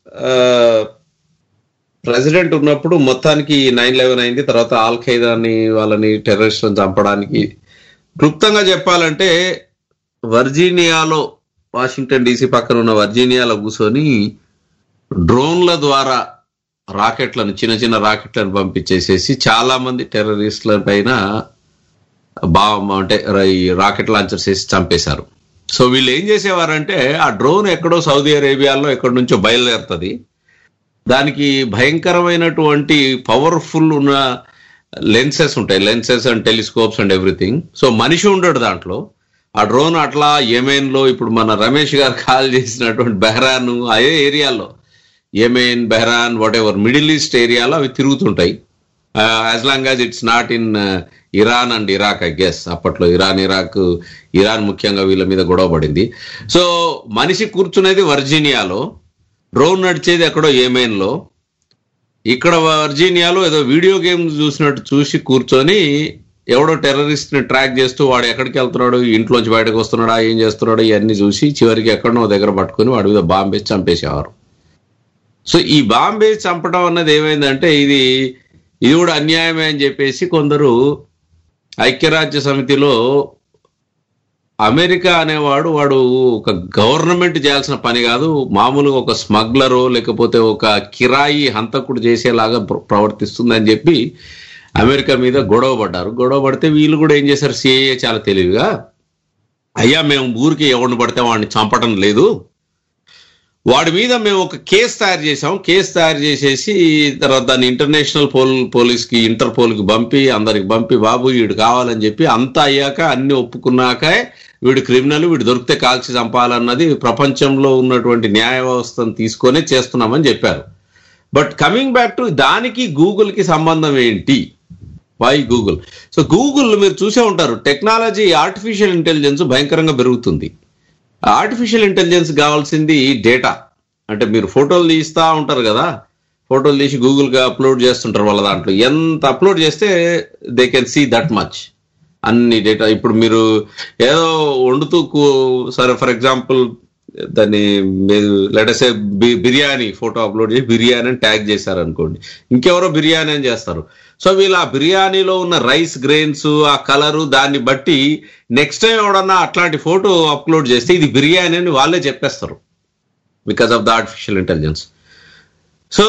president ఉన్నప్పుడు మొత్తానికి nine eleven అయింది. తర్వాత ఆల్ ఖైదాని వాళ్ళని టెర్రరిస్టులను చంపడానికి, క్లుప్తంగా చెప్పాలంటే వర్జీనియాలో, వాషింగ్టన్ డీసీ పక్కన ఉన్న వర్జీనియాలో కూర్చొని డ్రోన్ల ద్వారా రాకెట్లను, చిన్న చిన్న రాకెట్లను పంపించేసేసి చాలా మంది టెర్రరిస్టుల పైన బా అంటే రాకెట్ లాంచర్స్ వేసి చంపేశారు. సో వీళ్ళు ఏం చేసేవారంటే ఆ డ్రోన్ ఎక్కడో సౌదీ అరేబియాలో ఎక్కడి నుంచో బయలుదేరుతుంది, దానికి భయంకరమైనటువంటి పవర్ఫుల్ ఉన్న లెన్సెస్ ఉంటాయి, lenses and telescopes and everything. So మనిషి ఉండడు దాంట్లో. ఆ డ్రోన్ అట్లా యెమెన్లో ఇప్పుడు మన రమేష్ గారు కాల్ చేసినటువంటి బెహ్రాన్ అదే ఏరియాలో, Yemen, Bahrain, whatever middle east ఏరియాలో అవి తిరుగుతుంటాయి. As long as it's not in Iran and Iraq, I guess. అప్పట్లో ఇరాన్, ఇరాక్, ఇరాన్ ముఖ్యంగా వీళ్ళ మీద గొడవ పడింది. సో మనిషి కూర్చునేది వర్జీనియాలో, డ్రోన్ నడిచేది ఎక్కడో యెమెన్లో. ఇక్కడ వర్జీనియాలో ఏదో వీడియో గేమ్ చూసినట్టు చూసి కూర్చొని ఎవడో టెర్రరిస్ట్ ని ట్రాక్ చేస్తూ వాడు ఎక్కడికి వెళ్తున్నాడు, ఇంట్లోంచి బయటకు వస్తున్నాడా, ఏం చేస్తున్నాడో ఇవన్నీ చూసి చివరికి ఎక్కడో దగ్గర పట్టుకుని వాడి మీద బాంబు వేసి చంపేసేవారు. సో ఈ బాంబు వేసి చంపడం అన్నది ఏమైందంటే ఇది ఇది కూడా అన్యాయమే అని చెప్పేసి కొందరు ఐక్యరాజ్య సమితిలో అమెరికా అనేవాడు వాడు ఒక గవర్నమెంట్ చేయాల్సిన పని కాదు, మామూలుగా ఒక స్మగ్లరో లేకపోతే ఒక కిరాయి హంతకుడు చేసేలాగా ప్రవర్తిస్తుందని చెప్పి అమెరికా మీద గొడవ పడ్డారు. గొడవ పడితే వీళ్ళు కూడా ఏం చేశారు, సిఐఏ చాలా తెలివిగా, అయ్యా మేము ఊరికి ఎవరిని పడితే వాడిని చంపడం లేదు, వాడి మీద మేము ఒక కేసు తయారు చేసాం, కేసు తయారు చేసేసి తర్వాత దాన్ని ఇంటర్నేషనల్ పోల్ పోలీస్కి ఇంటర్పోల్కి పంపి అందరికి పంపి బాబు వీడు కావాలని చెప్పి అంతా అయ్యాక అన్ని ఒప్పుకున్నాక వీడు క్రిమినల్, వీడు దొరికితే కాల్చి చంపాలన్నది ప్రపంచంలో ఉన్నటువంటి న్యాయ వ్యవస్థను తీసుకొనే చేస్తున్నామని చెప్పారు. బట్ కమింగ్ బ్యాక్ టు దానికి గూగుల్కి సంబంధం ఏంటి, వై గూగుల్? సో గూగుల్ మీరు చూసే ఉంటారు, టెక్నాలజీ ఆర్టిఫిషియల్ ఇంటెలిజెన్స్ భయంకరంగా పెరుగుతుంది. ఆర్టిఫిషియల్ ఇంటెలిజెన్స్ కావాల్సింది డేటా. అంటే మీరు ఫోటోలు తీస్తూ ఉంటారు కదా, ఫోటోలు తీసి గూగుల్కి అప్లోడ్ చేస్తుంటారు వాళ్ళ దాంట్లో, ఎంత అప్లోడ్ చేస్తే they can see that much అన్ని డేటా. ఇప్పుడు మీరు ఏదో వండుతూ సరే ఫర్ ఎగ్జాంపుల్ దాన్ని లెటసే బిర్యానీ ఫోటో అప్లోడ్ చేసి బిర్యానీ అని ట్యాగ్ చేశారు అనుకోండి, ఇంకెవరో బిర్యానీ అని చేస్తారు. సో వీళ్ళు ఆ బిర్యానీలో ఉన్న రైస్ గ్రెయిన్స్ ఆ కలరు దాన్ని బట్టి నెక్స్ట్ టైం ఎవడన్నా అట్లాంటి ఫోటో అప్లోడ్ చేస్తే ఇది బిర్యానీ అని వాళ్ళే చెప్పేస్తారు because of the artificial intelligence. So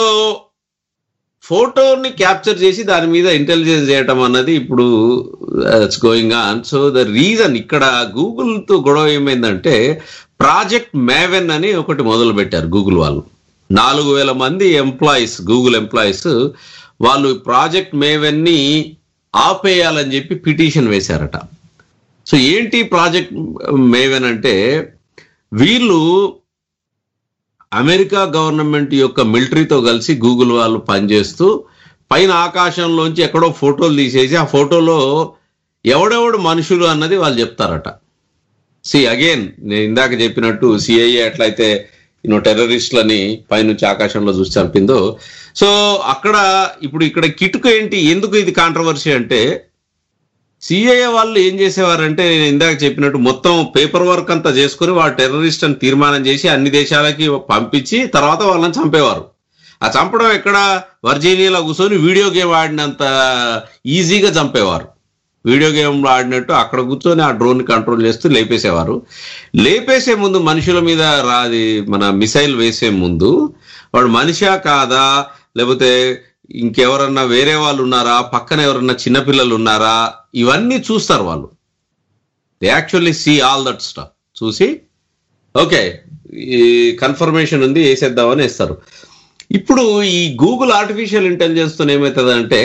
ఫోటోని క్యాప్చర్ చేసి దాని మీద ఇంటెలిజెన్స్ చేయటం అన్నది ఇప్పుడు it's going on. So the reason ఇక్కడ గూగుల్తో గొడవ ఏమైందంటే ప్రాజెక్ట్ మేవెన్ అని ఒకటి మొదలు పెట్టారు గూగుల్ వాళ్ళు. నాలుగు వేల మంది ఎంప్లాయీస్, గూగుల్ ఎంప్లాయీస్ వాళ్ళు ప్రాజెక్ట్ మేవెన్ ని ఆపేయాలని చెప్పి పిటిషన్ వేశారట. సో ఏంటి ప్రాజెక్ట్ మేవెన్ అంటే, వీళ్ళు అమెరికా గవర్నమెంట్ యొక్క మిలిటరీతో కలిసి గూగుల్ వాళ్ళు పనిచేస్తూ పైన ఆకాశంలోంచి ఎక్కడో ఫోటోలు తీసేసి ఆ ఫోటోలో ఎవడెవడు మనుషులు అన్నది వాళ్ళు చెప్తారట. సి అగైన్ నేను ఇందాక చెప్పినట్టు సిఐఏ ఎట్లయితే యూనో టెర్రరిస్టులని పైనుంచి ఆకాశంలో చూసి చంపిందో, సో అక్కడ ఇప్పుడు ఇక్కడ కిటుకు ఏంటి, ఎందుకు ఇది కాంట్రవర్సీ అంటే, సిఐఏ వాళ్ళు ఏం చేసేవారంటే నేను ఇందాక చెప్పినట్టు మొత్తం పేపర్ వర్క్ అంతా చేసుకుని వాడు టెర్రరిస్ట్ అని తీర్మానం చేసి అన్ని దేశాలకి పంపించి తర్వాత వాళ్ళని చంపేవారు. ఆ చంపడం ఎక్కడ, వర్జీనియాలో కూర్చొని వీడియో గేమ్ ఆడినంత ఈజీగా చంపేవారు. వీడియో గేమ్ ఆడినట్టు అక్కడ కూర్చొని ఆ డ్రోన్ కంట్రోల్ చేస్తూ లేపేసేవారు. లేపేసే ముందు మనుషుల మీద రాది మన మిసైల్ వేసే ముందు వాడు మనిషా కాదా, లేకపోతే ఇంకెవరన్నా వేరే వాళ్ళు ఉన్నారా, పక్కన ఎవరన్నా చిన్నపిల్లలు ఉన్నారా, ఇవన్నీ చూస్తారు వాళ్ళు. They actually see all that stuff. చూసి ఓకే ఈ కన్ఫర్మేషన్ ఉంది వేసేద్దామని వేస్తారు. ఇప్పుడు ఈ గూగుల్ ఆర్టిఫిషియల్ ఇంటెలిజెన్స్ తో ఏమవుతుందంటే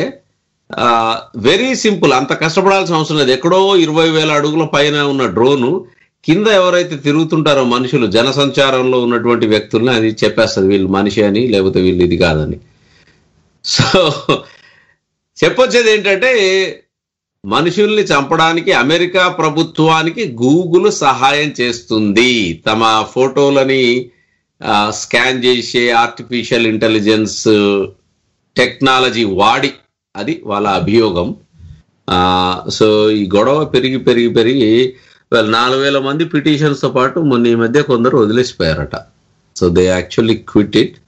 వెరీ సింపుల్, అంత కష్టపడాల్సిన అవసరం లేదు. ఎక్కడో ఇరవై వేల అడుగుల పైన ఉన్న డ్రోను కింద ఎవరైతే తిరుగుతుంటారో మనుషులు, జనసంచారంలో ఉన్నటువంటి వ్యక్తుల్ని అది చెప్పేస్తుంది వీళ్ళు మనిషి అని లేకపోతే వీళ్ళు ఇది కాదని. సో చెప్పొచ్చేది ఏంటంటే మనుషుల్ని చంపడానికి అమెరికా ప్రభుత్వానికి గూగుల్ సహాయం చేస్తుంది. తమ ఫోటోలని స్కాన్ చేసే ఆర్టిఫిషియల్ ఇంటెలిజెన్స్ టెక్నాలజీ వాడి, అది వాళ్ళ అభియోగం. సో ఈ గొడవ పెరిగి పెరిగి పెరిగి నాలుగు వేల మంది పిటిషన్స్ తో పాటు మొన్న ఈ మధ్య కొందరు వదిలేసిపోయారట. So they actually quit it,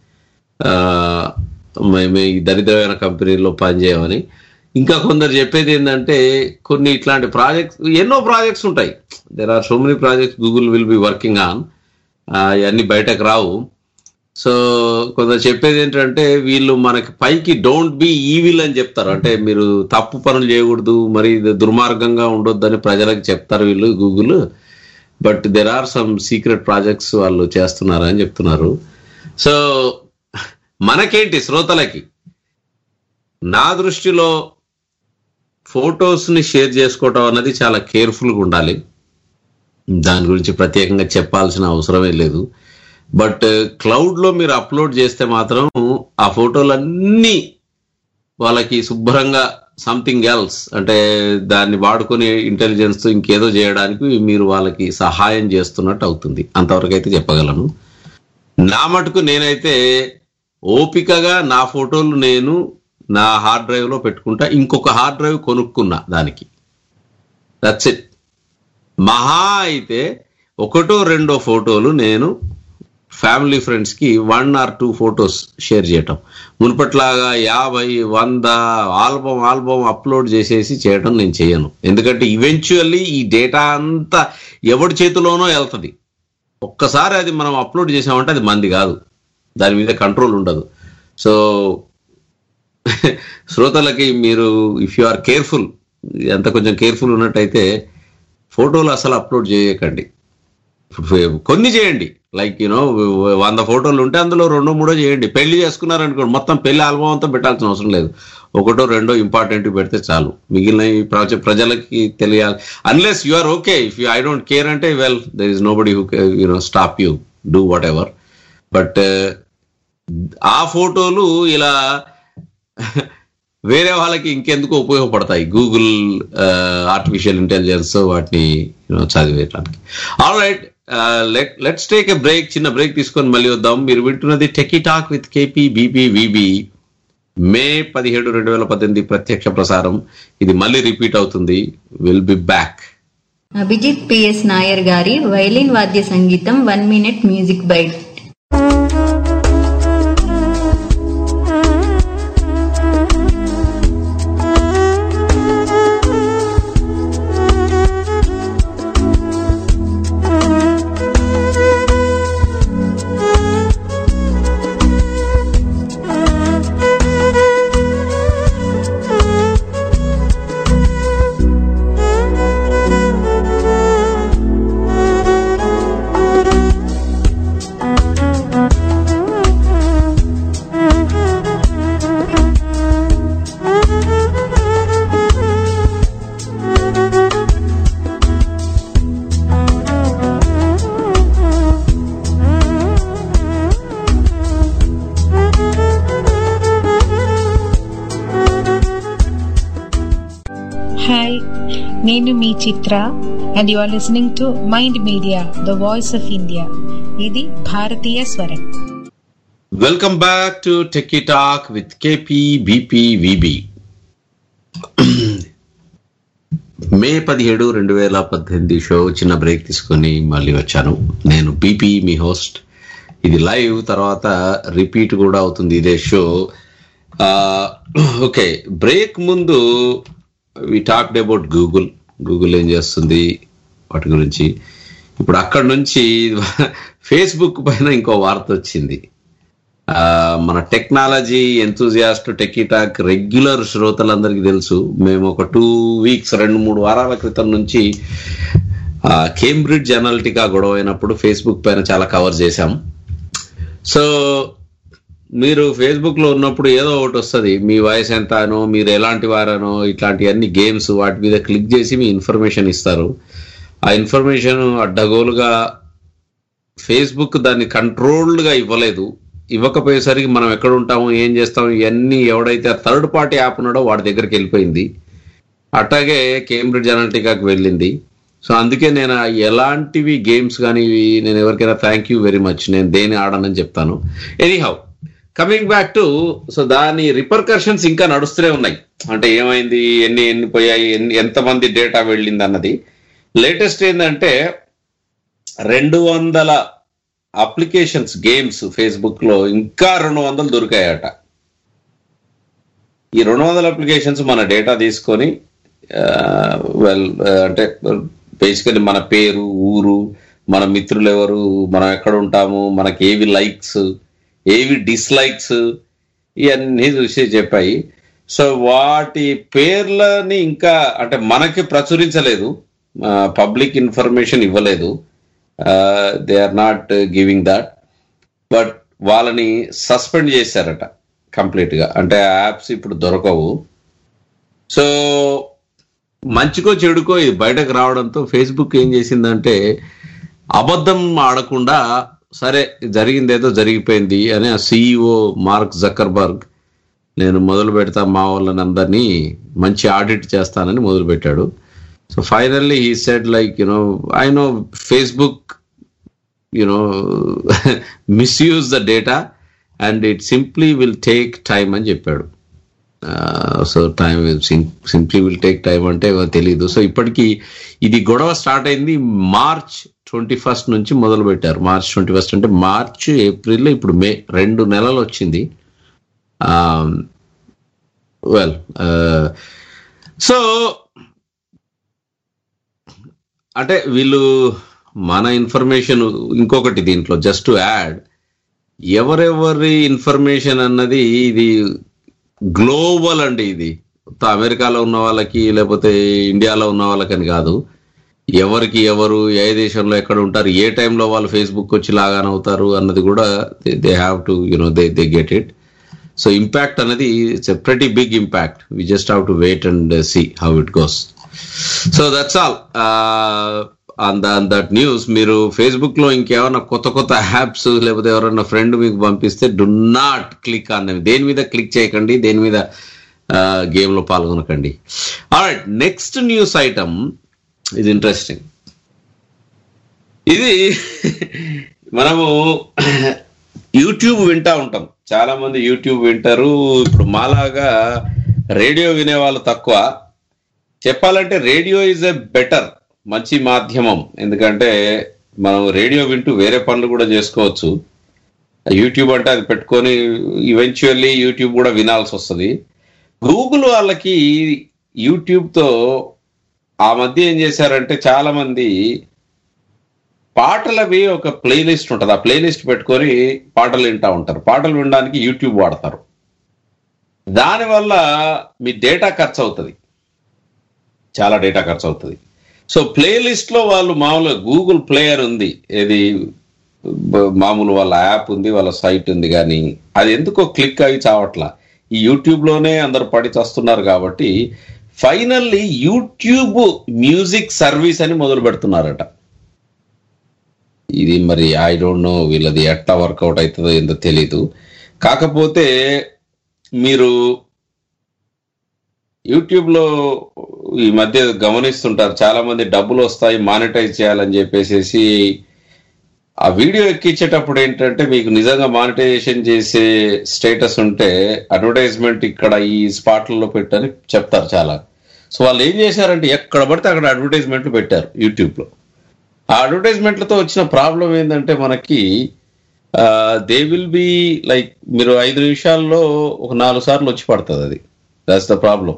మేము ఈ దరిద్రమైన కంపెనీలో పనిచేయమని. ఇంకా కొందరు చెప్పేది ఏంటంటే కొన్ని ఇట్లాంటి ప్రాజెక్ట్స్, ఎన్నో ప్రాజెక్ట్స్ ఉంటాయి, there are so many projects Google will be working on, ఇవన్నీ బయటకు రావు. సో కొందరు చెప్పేది ఏంటంటే వీళ్ళు మనకి పైకి డోంట్ బి ఈవిల్ అని చెప్తారు, అంటే మీరు తప్పు పనులు చేయకూడదు, మరి దుర్మార్గంగా ఉండొద్దని ప్రజలకు చెప్తారు వీళ్ళు Google. But there are some secret projects వాళ్ళు చేస్తున్నారని చెప్తున్నారు. సో మనకేంటి శ్రోతలకి, నా దృష్టిలో ఫొటోస్ ని షేర్ చేసుకోవటం అన్నది చాలా కేర్ఫుల్గా ఉండాలి. దాని గురించి ప్రత్యేకంగా చెప్పాల్సిన అవసరమే లేదు. బట్ క్లౌడ్ లో మీరు అప్లోడ్ చేస్తే మాత్రం ఆ ఫోటోలన్నీ వాళ్ళకి శుభ్రంగా సంథింగ్ ఎల్స్ అంటే దాన్ని వాడుకొని ఇంటెలిజెన్స్ ఇంకేదో చేయడానికి మీరు వాళ్ళకి సహాయం చేస్తున్నట్టు అవుతుంది. అంతవరకు అయితే చెప్పగలను. నా మటుకు నేనైతే ఓపికగా నా ఫోటోలు నేను నా హార్డ్ డ్రైవ్ లో పెట్టుకుంటా. ఇంకొక హార్డ్ డ్రైవ్ కొనుక్కున్నా దానికి. That's it. మహా అయితే ఒకటో రెండో ఫోటోలు నేను ఫ్యామిలీ ఫ్రెండ్స్ కి one or two photos share చేయటం. మునుపట్లాగా యాభై వంద ఆల్బమ్ ఆల్బమ్ అప్లోడ్ చేసేసి చేయడం నేను చేయను. ఎందుకంటే ఈవెన్చువల్లీ ఈ డేటా అంతా ఎవరి చేతిలోనో వెళ్తుంది. ఒక్కసారి అది మనం అప్లోడ్ చేసామంటే అది మంది కాదు, దాని మీద కంట్రోల్ ఉండదు. సో శ్రోతలకి మీరు ఇఫ్ యు ఆర్ కేర్ఫుల్, ఎంత కొంచెం కేర్ఫుల్ ఉన్నట్టయితే ఫోటోలు అసలు అప్లోడ్ చేయకండి. కొన్ని చేయండి, లైక్ యూనో వంద ఫోటోలు ఉంటే అందులో రెండో మూడో చేయండి. పెళ్లి చేసుకున్నారనుకోండి, మొత్తం పెళ్లి ఆల్బమ్ అంతా పెట్టాల్సిన అవసరం లేదు. ఒకటో రెండో ఇంపార్టెంట్ పెడితే చాలు. మిగిలిన ప్రజలకి తెలియాలి. Unless you are okay, if you I don't care అంటే well there is nobody who you know stop you, do whatever. But ఆ ఫోటోలు ఇలా వేరే వాళ్ళకి ఇంకెందుకు ఉపయోగపడతాయి, గూగుల్ ఆర్టిఫిషియల్ ఇంటెలిజెన్స్ వాటిని చదివేయడానికి. All right, let let's take a break. చిన్న బ్రేక్ తీసుకొని మళ్ళీ వద్దాం. మీరు వింటున్నది techie talk with KP BP VB. May పదిహేడు రెండు వేల పద్దెనిమిది ప్రత్యక్ష ప్రసారం. ఇది మళ్ళీ రిపీట్ అవుతుంది. Will be back. Abhijit PS Nair గారి వైలిన్ వాద్య సంగీతం one minute music bite. Hi, నేను మీ Chitra and you are listening to mind media, the voice of India. ఇది భారతీయ స్వరం. Welcome back to techie talk with KP BP VB. May పదిహేడు రెండు వేల పద్దెనిమిది షో చిన్న బ్రేక్ తీసుకొని మళ్ళీ వచ్చాను. నేను బీపీ, మీ హోస్ట్. ఇది లైవ్, తర్వాత రిపీట్ కూడా అవుతుంది ఇదే షో. ఓకే, బ్రేక్ ముందు we talked about Google. Google ఏం చేస్తుంది వాటి గురించి. ఇప్పుడు అక్కడ నుంచి ఫేస్బుక్ పైన ఇంకో వార్త వచ్చింది. మన technology enthusiast techie talk regular శ్రోతలందరికీ తెలుసు, మేము ఒక టూ వీక్స్ రెండు మూడు వారాల క్రితం నుంచి కేంబ్రిడ్జ్ అనలిటికా గొడవ అయినప్పుడు ఫేస్బుక్ పైన చాలా కవర్ చేశాం. సో మీరు ఫేస్బుక్ లో ఉన్నప్పుడు ఏదో ఒకటి వస్తుంది, మీ వయసు ఎంత అనో, మీరు ఎలాంటి వారనో, ఇట్లాంటివన్నీ గేమ్స్, వాటి మీద క్లిక్ చేసి మీ ఇన్ఫర్మేషన్ ఇస్తారు. ఆ ఇన్ఫర్మేషన్ అడ్డగోలుగా ఫేస్బుక్ దాన్ని కంట్రోల్డ్ గా ఇవ్వలేదు. ఇవ్వకపోయేసరికి మనం ఎక్కడ ఉంటాము, ఏం చేస్తాము, ఇవన్నీ ఎవడైతే థర్డ్ పార్టీ యాప్ ఉన్నాడో వాడి దగ్గరికి వెళ్ళిపోయింది. అట్లాగే కేంబ్రిడ్జ్ అనలిటికాకి వెళ్ళింది. సో అందుకే నేను ఎలాంటివి గేమ్స్ కానీ నేను ఎవరికైనా థ్యాంక్ యూ వెరీ మచ్, నేను దేని ఆడనని చెప్తాను. Anyhow, coming back to, so దాని రిపర్కషన్స్ ఇంకా నడుస్తూనే ఉన్నాయి. అంటే ఏమైంది, ఎన్ని ఎన్ని పోయాయి, ఎన్ని ఎంతమంది డేటా వెళ్ళింది అన్నది. లేటెస్ట్ ఏంటంటే రెండు వందల అప్లికేషన్స్ గేమ్స్ ఫేస్బుక్ లో ఇంకా రెండు వందలు దొరికాయట. ఈ రెండు వందల అప్లికేషన్స్ మన డేటా తీసుకొని వెల్ అంటే బేసికలీ మన పేరు, ఊరు, మన మిత్రులు ఎవరు, మనం ఎక్కడ ఉంటాము, మనకి ఏవి లైక్స్, ఏవి డిస్లైక్స్, ఇవన్నీ చూసి చెప్పాయి. సో వాటి పేర్లని ఇంకా అంటే మనకి ప్రచురించలేదు, పబ్లిక్ ఇన్ఫర్మేషన్ ఇవ్వలేదు. They are not giving that. But వాళ్ళని సస్పెండ్ చేశారట కంప్లీట్ గా, అంటే ఆ యాప్స్ ఇప్పుడు దొరకవు. సో మంచికో చెడుకో ఇది బయటకు రావడంతో ఫేస్బుక్ ఏం చేసిందంటే అబద్ధం ఆడకుండా సరే జరిగిందేదో జరిగిపోయింది అని ఆ సిఇఓ మార్క్ జకర్బర్గ్ నేను మొదలు పెడతా మా వాళ్ళని అందరినీ మంచి ఆడిట్ చేస్తానని మొదలు పెట్టాడు. So finally he said like you know I know Facebook you know misuse the data and it simply will take time అని చెప్పాడు. So time simply will take time అంటే తెలీదు. సో ఇప్పటికీ ఇది గొడవ స్టార్ట్ అయింది మార్చ్ ట్వంటీ ఫస్ట్ నుంచి మొదలు పెట్టారు. మార్చ్ ట్వంటీ ఫస్ట్ అంటే మార్చ్ ఏప్రిల్ ఇప్పుడు మే రెండు నెలలు వచ్చింది. వెల్ సో అంటే వీళ్ళు మన ఇన్ఫర్మేషన్ ఇంకొకటి దీంట్లో జస్ట్ టు యాడ్, ఎవరెవరి ఇన్ఫర్మేషన్ అన్నది ఇది గ్లోబల్ అండి. ఇది అమెరికాలో ఉన్న వాళ్ళకి లేకపోతే ఇండియాలో ఉన్న వాళ్ళకని కాదు, ఎవరికి ఎవరు ఏ దేశంలో ఎక్కడ ఉంటారు ఏ టైంలో వాళ్ళు ఫేస్బుక్ వచ్చి లాగాన్ అవుతారు అన్నది కూడా they have to you know they they get it. So impact అనేది it's a pretty big impact. We just have to wait and see how it goes. So that's all on that news. మీరు Facebook లో ఇంకేమైనా కొత్త కొత్త apps లేకపోతే ఎవరైనా friend మీకు పంపిస్తే do not click on them. దేని మీద క్లిక్ చేయకండి, దేని మీద గేమ్ లో పాల్గొనకండి. ఆల్రైట్, నెక్స్ట్ న్యూస్ ఐటమ్ ఇది ఇంట్రెస్టింగ్. ఇది మనము యూట్యూబ్ వింటా ఉంటాం, చాలా మంది యూట్యూబ్ వింటారు. ఇప్పుడు మాలాగా రేడియో వినే వాళ్ళు తక్కువ. చెప్పాలంటే రేడియో ఈజ్ ఎ బెటర్, మంచి మాధ్యమం. ఎందుకంటే మనం రేడియో వింటూ వేరే పనులు కూడా చేసుకోవచ్చు. యూట్యూబ్ అంటే అది పెట్టుకొని ఈవెన్చువల్లీ యూట్యూబ్ కూడా వినాల్సి వస్తుంది. గూగుల్ వాళ్ళకి యూట్యూబ్తో ఆ మధ్య ఏం చేశారంటే చాలా మంది పాటలవి ఒక ప్లేలిస్ట్ ఉంటుంది, ఆ ప్లేలిస్ట్ పెట్టుకొని పాటలు వింటూ ఉంటారు. పాటలు వినడానికి యూట్యూబ్ వాడతారు. దానివల్ల మీ డేటా ఖర్చు అవుతుంది, చాలా డేటా ఖర్చు అవుతుంది. సో ప్లేలిస్ట్ లో వాళ్ళు మామూలుగా గూగుల్ ప్లేయర్ ఉంది, ఏది మామూలు వాళ్ళ యాప్ ఉంది, వాళ్ళ సైట్ ఉంది, కానీ అది ఎందుకో క్లిక్ అయ్యి చావట్లా. ఈ యూట్యూబ్ లోనే అందరు పడి చేస్తున్నారు. కాబట్టి ఫైనల్లీ యూట్యూబ్ మ్యూజిక్ సర్వీస్ అని మొదలు పెడుతున్నారట. ఇది మరి ఐ డోంట్ నో వీళ్ళది ఎట్లా వర్కౌట్ అవుతుందో ఏందో తెలీదు. కాకపోతే మీరు యూట్యూబ్ లో ఈ మధ్య గమనిస్తుంటారు, చాలా మంది డబ్బులు వస్తాయి మానిటైజ్ చేయాలని చెప్పేసి ఆ వీడియో ఎక్కించేటప్పుడు ఏంటంటే మీకు నిజంగా మానిటైజేషన్ చేసే స్టేటస్ ఉంటే అడ్వర్టైజ్మెంట్ ఇక్కడ ఈ స్పాట్లలో పెట్టని చెప్తారు చాలా. సో వాళ్ళు ఏం చేశారంటే ఎక్కడ పడితే అక్కడ అడ్వర్టైజ్మెంట్లు పెట్టారు యూట్యూబ్ లో. ఆ అడ్వర్టైజ్మెంట్లతో వచ్చిన ప్రాబ్లం ఏంటంటే మనకి దే విల్ బి లైక్ మీరు ఐదు నిమిషాల్లో ఒక నాలుగు సార్లు వచ్చి పడుతుంది. అది దాట్స్ ద ప్రాబ్లం.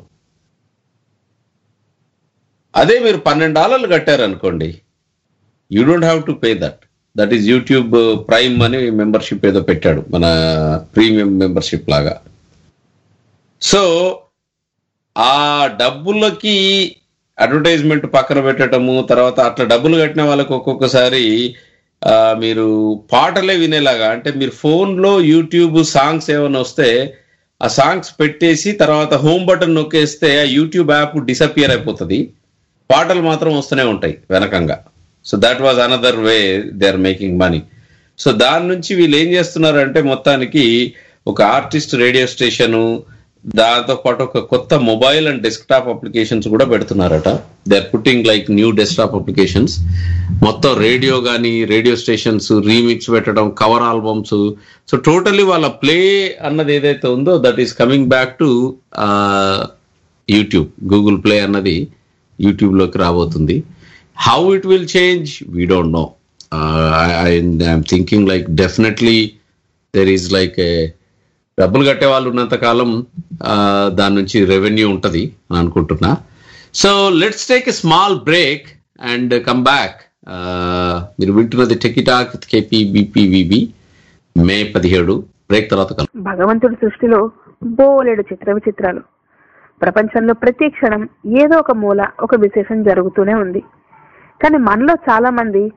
అదే మీరు పన్నెండు డాలర్లు కట్టారు అనుకోండి, you don't have to pay that. That is YouTube prime అని మెంబర్షిప్ ఏదో పెట్టాడు, మన ప్రీమియం మెంబర్షిప్ లాగా. సో ఆ డబ్బులకి అడ్వర్టైజ్మెంట్ పక్కన పెట్టడము, తర్వాత అట్లా డబ్బులు కట్టిన వాళ్ళకి ఒక్కొక్కసారి మీరు పాటలే వినేలాగా, అంటే మీరు ఫోన్లో యూట్యూబ్ సాంగ్స్ ఏమైనా వస్తే ఆ సాంగ్స్ పెట్టేసి తర్వాత హోమ్ బటన్ నొక్కేస్తే ఆ యూట్యూబ్ యాప్ డిసపియర్ అయిపోతుంది, పాటలు మాత్రం వస్తూనే ఉంటాయి వెనకంగా. So that was another way they are making money. So దాని నుంచి వీళ్ళు ఏం చేస్తున్నారంటే మొత్తానికి ఒక ఆర్టిస్ట్ రేడియో స్టేషను, దాంతో పాటు ఒక కొత్త మొబైల్ అండ్ డెస్క్టాప్ అప్లికేషన్స్ కూడా పెడుతున్నారట. They are putting like new desktop applications. మొత్తం రేడియో కానీ రేడియో స్టేషన్స్ రీమిక్స్ పెట్టడం, కవర్ ఆల్బమ్స్. సో టోటలీ వాళ్ళ ప్లే అన్నది ఏదైతే ఉందో that is coming back to YouTube. Google play అన్నది యూట్యూబ్ లోకి రాబోతుంది. How it will change we don't know. I'm thinking like definitely there is like a డబ్బులు కట్టే వాళ్ళు ఉన్నంత కాలం దాని నుంచి రెవెన్యూ ఉంటుంది అని అనుకుంటున్నా. So let's take a small break and come back. మీరు వింటున్నది టెకీటాక్ కేపీబీపీవీబీ మే పదిహేడు. బ్రేక్ తర్వాత కలు. భగవంతుడి సృష్టిలో బోలెడు చిత్ర విచిత్రాలు. ప్రపంచంలో ప్రతి క్షణం ఏదో ఒక మూల ఒక విశేషం జరుగుతూనే ఉంది. కానీ మనలో చాలా మంది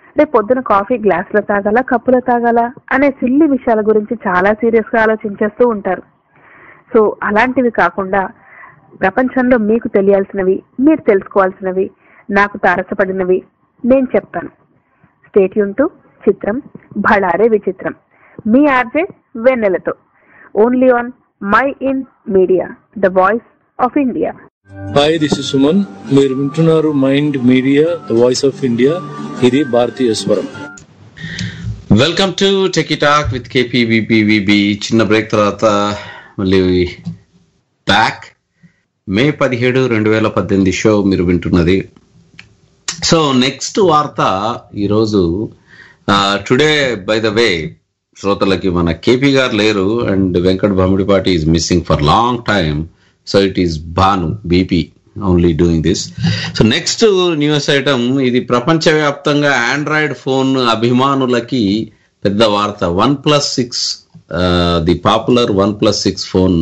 రేపు పొద్దున కాఫీ గ్లాసులో తాగాల కప్పులో తాగాల అనే సిల్లి విషయాల గురించి చాలా సీరియస్ గా ఆలోచించేస్తూ ఉంటారు. సో అలాంటివి కాకుండా ప్రపంచంలో మీకు తెలియాల్సినవి, మీరు తెలుసుకోవాల్సినవి, నాకు తారసపడినవి నేను చెప్తాను. స్టే ట్యూన్ టు చిత్రం భళారే విచిత్రం, మీ ఆర్జే వెన్నెలతో, only on my in media, the voice of India. Hi, this is Suman. మీరు వింటున్నారు mind media, the voice of India. ఇది భారతీయ స్వరం. Welcome to techie talk with KP VP VB. చిన్న బ్రేక్ తర్వాత మళ్ళీ బ్యాక్. మే పదిహేడు రెండు వేల పద్దెనిమిది షో మీరు వింటున్నది. సో నెక్స్ట్ వార్త ఈరోజు, టుడే బై ద వే శ్రోతలకి మన కేపీ గారు లేరు and Venkat Bhamidipati is missing for long time. So it is Bhanu BP only doing this. So next news item, ఇది ప్రపంచవ్యాప్తంగా ఆండ్రాయిడ్ ఫోన్ అభిమానులకి పెద్ద వార్త. OnePlus six the popular OnePlus six phone,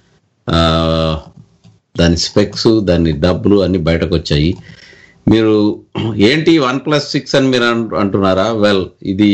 దాని స్పెక్స్, దాని డబ్బులు అన్ని బయటకు వచ్చాయి. మీరు ఏంటి వన్ ప్లస్ సిక్స్ అని మీరు అంటున్నారా? వెల్, ఇది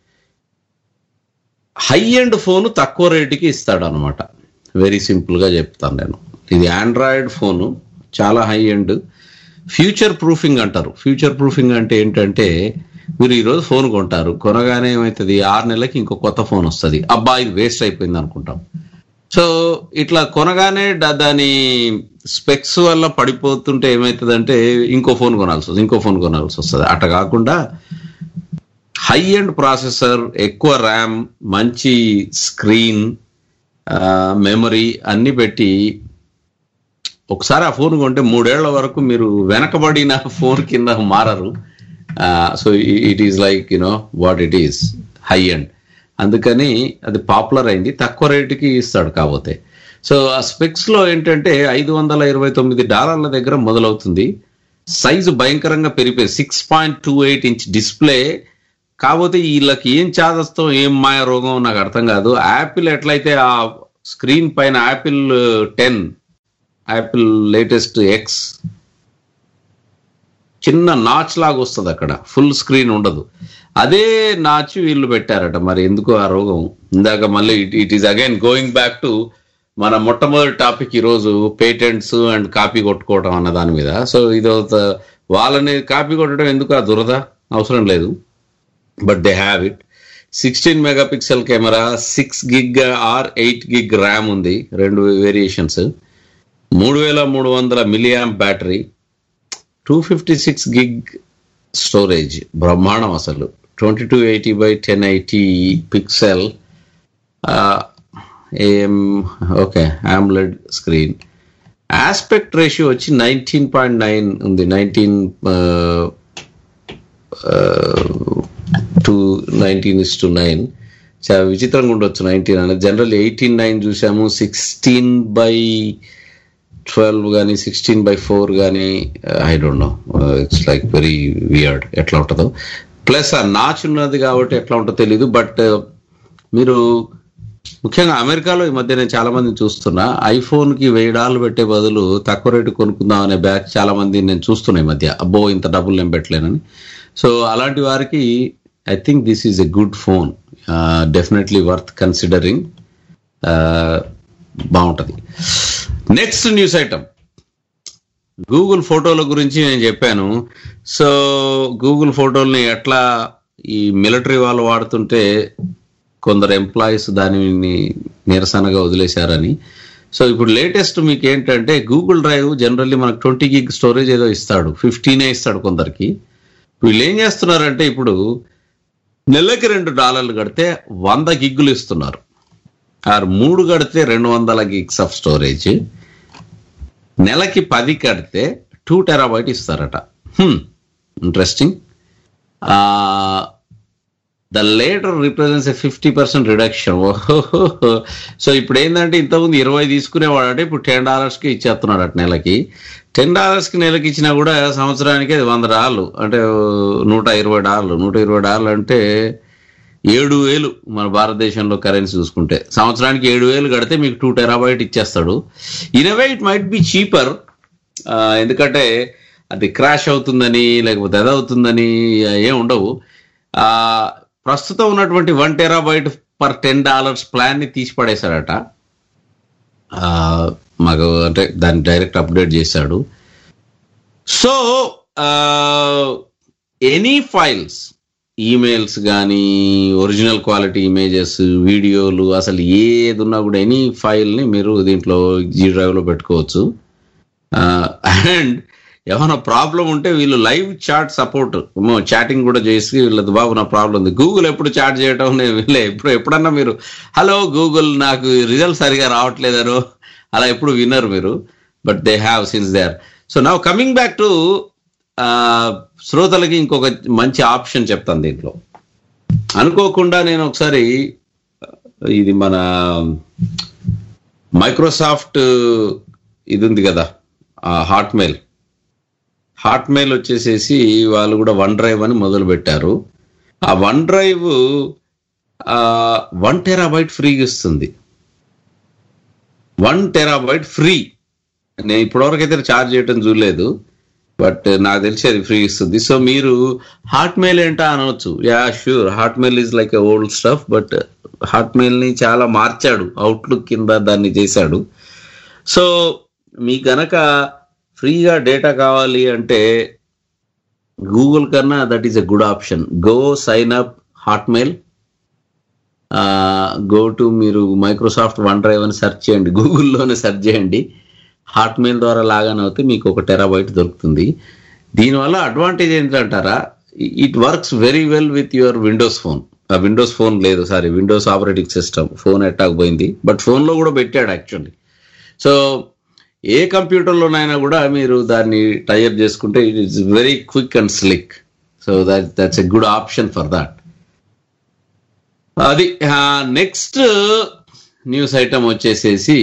హై ఎండ్ ఫోన్ తక్కువ రేటుకి ఇస్తాడు అనమాట. వెరీ సింపుల్ గా చెప్తాను నేను. ఇది ఆండ్రాయిడ్ ఫోను, చాలా హై ఎండ్, ఫ్యూచర్ ప్రూఫింగ్ అంటారు. ఫ్యూచర్ ప్రూఫింగ్ అంటే ఏంటంటే, మీరు ఈరోజు ఫోన్ కొంటారు, కొనగానే ఏమవుతుంది, ఆరు నెలలకి ఇంకో కొత్త ఫోన్ వస్తుంది. అబ్బా ఇది వేస్ట్ అయిపోయింది అనుకుంటాం. సో ఇట్లా కొనగానే దాని స్పెక్స్ వల్ల పడిపోతుంటే ఏమవుతుందంటే ఇంకో ఫోన్ కొనాల్సి వస్తుంది, ఇంకో ఫోన్ కొనాల్సి వస్తుంది. అట్లా కాకుండా హై ఎండ్ ప్రాసెసర్, ఎక్కువ ర్యామ్, మంచి స్క్రీన్, మెమరీ అన్ని పెట్టి ఒకసారి ఆ ఫోన్ కొంటే మూడేళ్ల వరకు మీరు వెనకబడిన ఫోన్ కింద మారరు. So it is like you know what it is, high end. అందుకని అది పాపులర్ అయింది, తక్కువ రేటుకి ఇస్తాడు కాకపోతే. సో ఆ స్పెక్స్ లో ఏంటంటే ఐదు వందల ఇరవై తొమ్మిది డాలర్ల దగ్గర మొదలవుతుంది. సైజు భయంకరంగా పెరిగిపోయి six point two eight inch display. కాకపోతే వీళ్ళకి ఏం చాదస్తం, ఏం మాయ రోగం నాకు అర్థం కాదు. యాపిల్ ఎట్లయితే ఆ స్క్రీన్ పైన Apple ten, Apple latest X చిన్న నాచ్ లాగా వస్తుంది, అక్కడ ఫుల్ స్క్రీన్ ఉండదు. అదే నాచ్ వీళ్ళు పెట్టారట. మరి ఎందుకు ఆ రోగం? ఇందాక మళ్ళీ it is again going back to మన మొట్టమొదటి టాపిక్ ఈరోజు, పేటెంట్స్ అండ్ కాపీ కొట్టుకోవడం అన్న దాని మీద. సో ఇది వాళ్ళని కాపీ కొట్టడం ఎందుకు, ఆ దురద అవసరం లేదు. But they have it. Sixteen mega pixel camera, six gig or eight gig RAM ఉంది, రెండు వేరియేషన్స్, మూడు వేల మూడు వందల milliamp battery, two fifty six gig storage, బ్రహ్మాండం అసలు. Twenty two eighty by ten eighty pixel, ఏం okay AMOLED screen. Aspect ratio వచ్చి నైన్టీన్ పాయింట్ నైన్ ఉంది, nineteen to nineteen is to nine. చాలా విచిత్రంగా ఉండొచ్చు నైన్టీన్ అనేది. జనరల్ ఎయిటీన్ నైన్ చూసాము, సిక్స్టీన్ బై ట్వెల్వ్ కానీ సిక్స్టీన్ బై ఫోర్ కానీ, I don't know, it's like very weird ఎట్లా ఉంటుందో. ప్లస్ ఆ నాచ్ ఉన్నది కాబట్టి ఎట్లా ఉంటుందో తెలీదు. బట్ మీరు ముఖ్యంగా అమెరికాలో ఈ మధ్య నేను చాలా మందిని చూస్తున్నా, ఐఫోన్ కి వెయ్యి డాలర్లు పెట్టే బదులు తక్కువ రేటు కొనుక్కుందాం అనే బ్యాచ్ చాలా మంది నేను చూస్తున్నా ఈ మధ్య. అబ్బో ఇంత డబ్బులు నేను పెట్టలేనని. సో అలాంటి వారికి I think this is a good phone, definitely worth considering, బాగుంటుంది. నెక్స్ట్ న్యూస్ ఐటమ్, గూగుల్ ఫోటోల గురించి నేను చెప్పాను. సో గూగుల్ ఫోటోల్ని ఎట్లా ఈ మిలిటరీ వాళ్ళు వాడుతుంటే కొందరు ఎంప్లాయీస్ దానిని నిరసనగా వదిలేశారని. సో ఇప్పుడు లేటెస్ట్ మీకు ఏంటంటే, గూగుల్ డ్రైవ్ జనరల్లీ మనకు ట్వంటీ గిగ్ స్టోరేజ్ ఏదో ఇస్తాడు, ఫిఫ్టీనే ఇస్తాడు కొందరికి. వీళ్ళు ఏం చేస్తున్నారంటే, ఇప్పుడు నెలకి రెండు డాలర్లు కడితే వంద గిగ్గులు ఇస్తున్నారు, ఆరు మూడు కడితే రెండు వందల గిగ్స్ ఆఫ్ స్టోరేజ్, నెలకి పది కడితే టూ టెరాబైట్ ఇస్తారట. Interesting. The later represents a fifty percent reduction. So ఇప్పుడు ఏంటంటే, ఇంతకుముందు ఇరవై తీసుకునేవాడంటే ఇప్పుడు టెన్ డాలర్స్కి ఇచ్చేస్తున్నాడు అట నెలకి. టెన్ డాలర్స్కి నెలకి ఇచ్చినా కూడా సంవత్సరానికి అది వంద డాలర్లు అంటే నూట ఇరవై డాలర్లు నూట ఇరవై డాలర్లు అంటే ఏడు వేలు మన భారతదేశంలో కరెన్సీ చూసుకుంటే. సంవత్సరానికి ఏడు వేలు కడితే మీకు టూ టెరాబైట్ ఇచ్చేస్తాడు. In a way it might be cheaper, ఎందుకంటే అది క్రాష్ అవుతుందని లేకపోతే అది అవుతుందని ఏం ఉండవు. ప్రస్తుతం ఉన్నటువంటి one terabyte per ten dollars plan ని తీసి పడేశాడట. మాకు అంటే దాన్ని డైరెక్ట్ అప్డేట్ చేశాడు. సో ఎనీ ఫైల్స్, ఈమెయిల్స్ కానీ, ఒరిజినల్ క్వాలిటీ ఇమేజెస్, వీడియోలు, అసలు ఏది ఉన్నా కూడా ఎనీ ఫైల్ని మీరు దీంట్లో జీ డ్రైవ్లో పెట్టుకోవచ్చు. అండ్ ఏమైనా ప్రాబ్లం ఉంటే వీళ్ళు లైవ్ చాట్ సపోర్ట్, చాటింగ్ కూడా చేసి వీళ్ళది బాబు నా ప్రాబ్లం ఉంది. గూగుల్ ఎప్పుడు చాట్ చేయటం వీళ్ళే ఎప్పుడు ఎప్పుడన్నా మీరు హలో గూగుల్ నాకు రిజల్ట్ సరిగా రావట్లేదనో అలా ఎప్పుడు వినరు మీరు. But they have since they are. So now coming back to శ్రోతలకి ఇంకొక మంచి ఆప్షన్ చెప్తాను దీంట్లో. అనుకోకుండా నేను ఒకసారి ఇది మన మైక్రోసాఫ్ట్ ఇది ఉంది కదా హాట్మెయిల్, హాట్మెయిల్ వచ్చేసేసి వాళ్ళు కూడా వన్ డ్రైవ్ అని మొదలు పెట్టారు. ఆ వన్ డ్రైవ్ వన్ టెరాబైట్ ఫ్రీగా ఇస్తుంది. One terabyte free. నేను ఇప్పటివరకు అయితే ఛార్జ్ చేయటం చూడలేదు, బట్ నాకు తెలిసి అది ఫ్రీ ఇస్తుంది. సో మీరు హాట్మెయిల్ ఏంటా అనవచ్చు. Yeah sure, Hotmail is like a old stuff, but Hotmail ని చాలా మార్చాడు, అవుట్లుక్ కింద దాన్ని చేశాడు. సో మీకు గనక ఫ్రీగా డేటా కావాలి అంటే గూగుల్ కన్నా that is a good option. Go sign up Hotmail, go to మీరు మైక్రోసాఫ్ట్ వన్ డ్రైవ్ అని సెర్చ్ చేయండి, గూగుల్లోనే సెర్చ్ చేయండి. హాట్మెయిల్ ద్వారా లాగాన్ అవుతే మీకు ఒక టెరాబైట్ దొరుకుతుంది. దీనివల్ల అడ్వాంటేజ్ ఏంటంటారా, it works very well with your Windows phone. Windows phone లేదు sorry Windows operating system. Phone ఎట్టాక్ పోయింది, బట్ ఫోన్లో కూడా పెట్టాడు యాక్చువల్లీ. సో ఏ కంప్యూటర్లోనైనా కూడా మీరు దాన్ని టైప్ చేసుకుంటే it is very quick and slick. So that that's a good option for that. అది నెక్స్ట్ న్యూస్ ఐటమ్ వచ్చేసేసి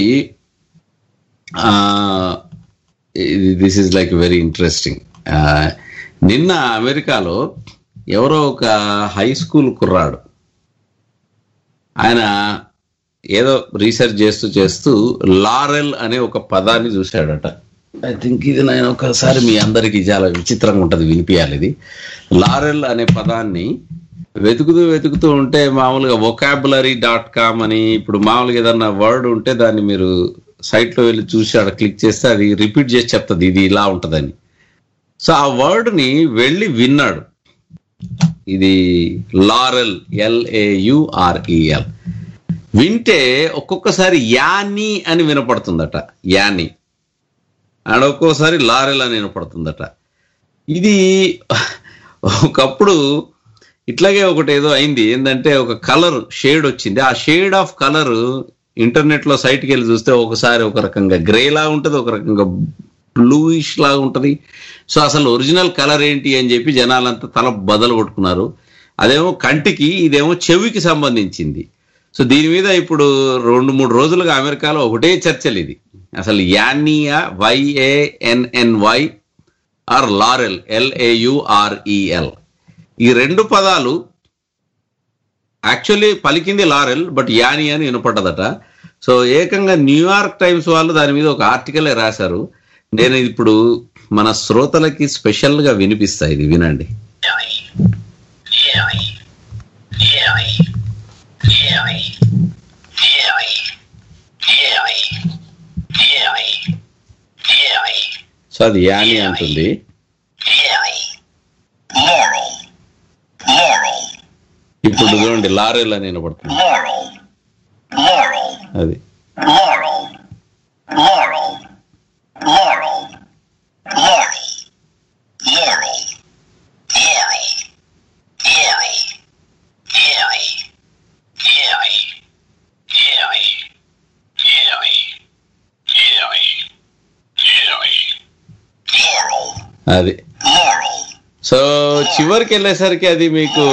this is like very interesting. నిన్న అమెరికాలో ఎవరో ఒక హై స్కూల్ కుర్రాడు, ఆయన ఏదో రీసెర్చ్ చేస్తూ చేస్తూ లారెల్ అనే ఒక పదాన్ని చూశాడట. ఐ థింక్ ఇది నేను ఒకసారి మీ అందరికి చాలా విచిత్రంగా ఉంటుంది, వినిపించాలి. ఇది లారెల్ అనే పదాన్ని వెతుకుతూ వెతుకుతూ ఉంటే మామూలుగా వొకాబులరీ డాట్ కామ్ అని ఇప్పుడు మామూలుగా ఏదన్నా వర్డ్ ఉంటే దాన్ని మీరు సైట్లో వెళ్ళి చూసి అక్కడ క్లిక్ చేస్తే అది రిపీట్ చేసి చెప్తుంది ఇది ఇలా ఉంటుందని. సో ఆ వర్డ్ని వెళ్ళి విన్నాడు. ఇది లారెల్, ఎల్ఏయుఆర్ఈఎల్. వింటే ఒక్కొక్కసారి యానీ అని వినపడుతుందట, యానీ. అండ్ ఒక్కోసారి లారెల్ అని వినపడుతుందట. ఇది ఒకప్పుడు ఇట్లాగే ఒకటి ఏదో అయింది, ఏంటంటే ఒక కలర్ షేడ్ వచ్చింది. ఆ షేడ్ ఆఫ్ కలర్ ఇంటర్నెట్ లో సైట్కి వెళ్ళి చూస్తే ఒకసారి ఒక రకంగా గ్రే లా ఉంటుంది, ఒక రకంగా బ్లూయిష్ లాగా ఉంటుంది. సో అసలు ఒరిజినల్ కలర్ ఏంటి అని చెప్పి జనాలంతా తల బదలు కొట్టుకున్నారు. అదేమో కంటికి, ఇదేమో చెవికి సంబంధించింది. సో దీని మీద ఇప్పుడు రెండు మూడు రోజులుగా అమెరికాలో ఒకటే చర్చలు. ఇది అసలు యానియా, వైఏఎన్ఎన్వై ఆర్ లారెల్, ఎల్ఏయుఆర్ఈఎల్. ఈ రెండు పదాలు యాక్చువల్లీ పలికింది లారెల్, బట్ యానీ అని వినపడ్డదట. సో ఏకంగా న్యూయార్క్ టైమ్స్ వాళ్ళు దాని మీద ఒక ఆర్టికలే రాశారు. నేను ఇప్పుడు మన శ్రోతలకి స్పెషల్ గా వినిపిస్తా, ఇది వినండి. సో అది యానీ అంటుంది. ఇప్పుడు చూడండి లారెల్ అని వినపడుతుంది. అది అది సో చివరికి వెళ్ళేసరికి అది మీకు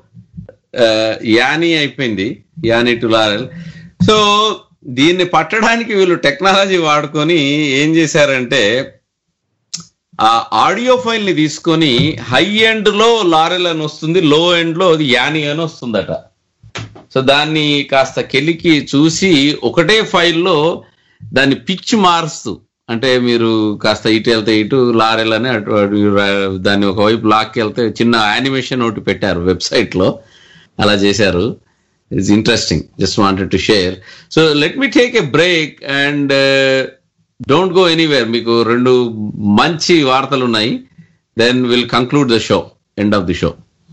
యానీ అయిపోయింది, యానీ టు లారెల్. సో దీన్ని పట్టడానికి వీళ్ళు టెక్నాలజీ వాడుకొని ఏం చేశారంటే ఆ ఆడియో ఫైల్ ని తీసుకొని హై ఎండ్ లో లారెల్ అని వస్తుంది, లో ఎండ్ లో అది యానీ అని వస్తుందట. సో దాన్ని కాస్త కెలికి చూసి ఒకటే ఫైల్లో దాన్ని పిచ్ మారుస్తూ అంటే మీరు కాస్త ఇటు వెళ్తే ఇటు లారీలని అటు అటు దాన్ని ఒకవైపు లాక్కి వెళ్తే చిన్న యానిమేషన్ ఒకటి పెట్టారు వెబ్సైట్ లో, అలా చేశారు. It's interesting, just wanted to share. So let me take a break and don't go anywhere. మీకు రెండు మంచి వార్తలు ఉన్నాయి, then will conclude the show, end of the show.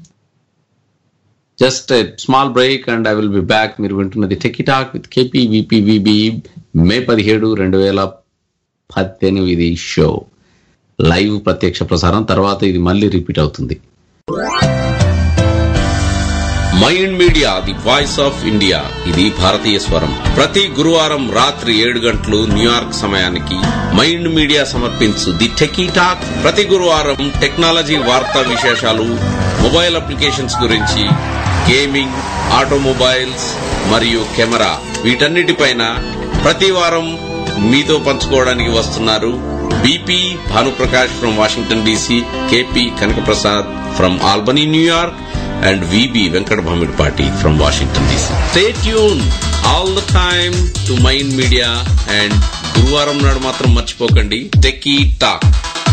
Just a small break and I will be back. మీరు వింటున్నది techie talk with KP VP VB May పదిహేడు రెండు వేల పద్దెనిమిది షో లైవ్ ప్రత్యక్ష ప్రసారం. తర్వాత ఇది మళ్ళీ రిపీట్ అవుతుంది. Mind media, the voice of India, ఇది భారతీయ స్వరం. ప్రతి గురువారం రాత్రి ఏడు గంటలు న్యూయార్క్ సమయానికి మైండ్ మీడియా సమర్పించు ది టెకీ టాక్. ప్రతి గురువారం టెక్నాలజీ వార్తా విశేషాలు, మొబైల్ అప్లికేషన్స్ గురించి, గేమింగ్, ఆటోమొబైల్స్ మరియు కెమెరా, వీటన్నిటిపైన ప్రతి వారం మీతో పంచుకోవడానికి వస్తున్నారు BP Bhanuprakash from Washington DC, KP Kanakaprasad from Albany New York, and V B Venkat Bhamirpati from Washington D C. Stay tuned all the time to Mind Media and గురువారం నాడు మాత్రం మర్చిపోకండి టెకీ టాక్.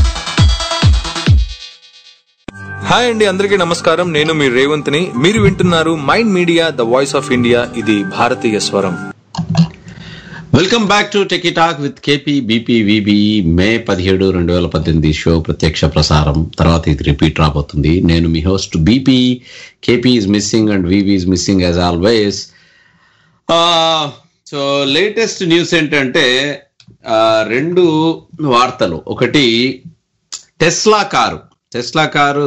హాయ్ అండి, అందరికీ నమస్కారం. నేను మీ రేవంత్ని. మీరు వింటున్నారు mind media, the voice of India, ఇది భారతీయ స్వరం. Welcome back to techie talk with KP BPVB May పదిహేడు రెండు వేల పద్దెనిమిది షో ప్రత్యక్ష ప్రసారం. తర్వాత ఇది రిపీట్ రాబోతుంది. నేను మీ host BP. KP is missing and VB is missing as always. So latest news ఏంటంటే రెండు వార్తలు. ఒకటి Tesla car. Tesla car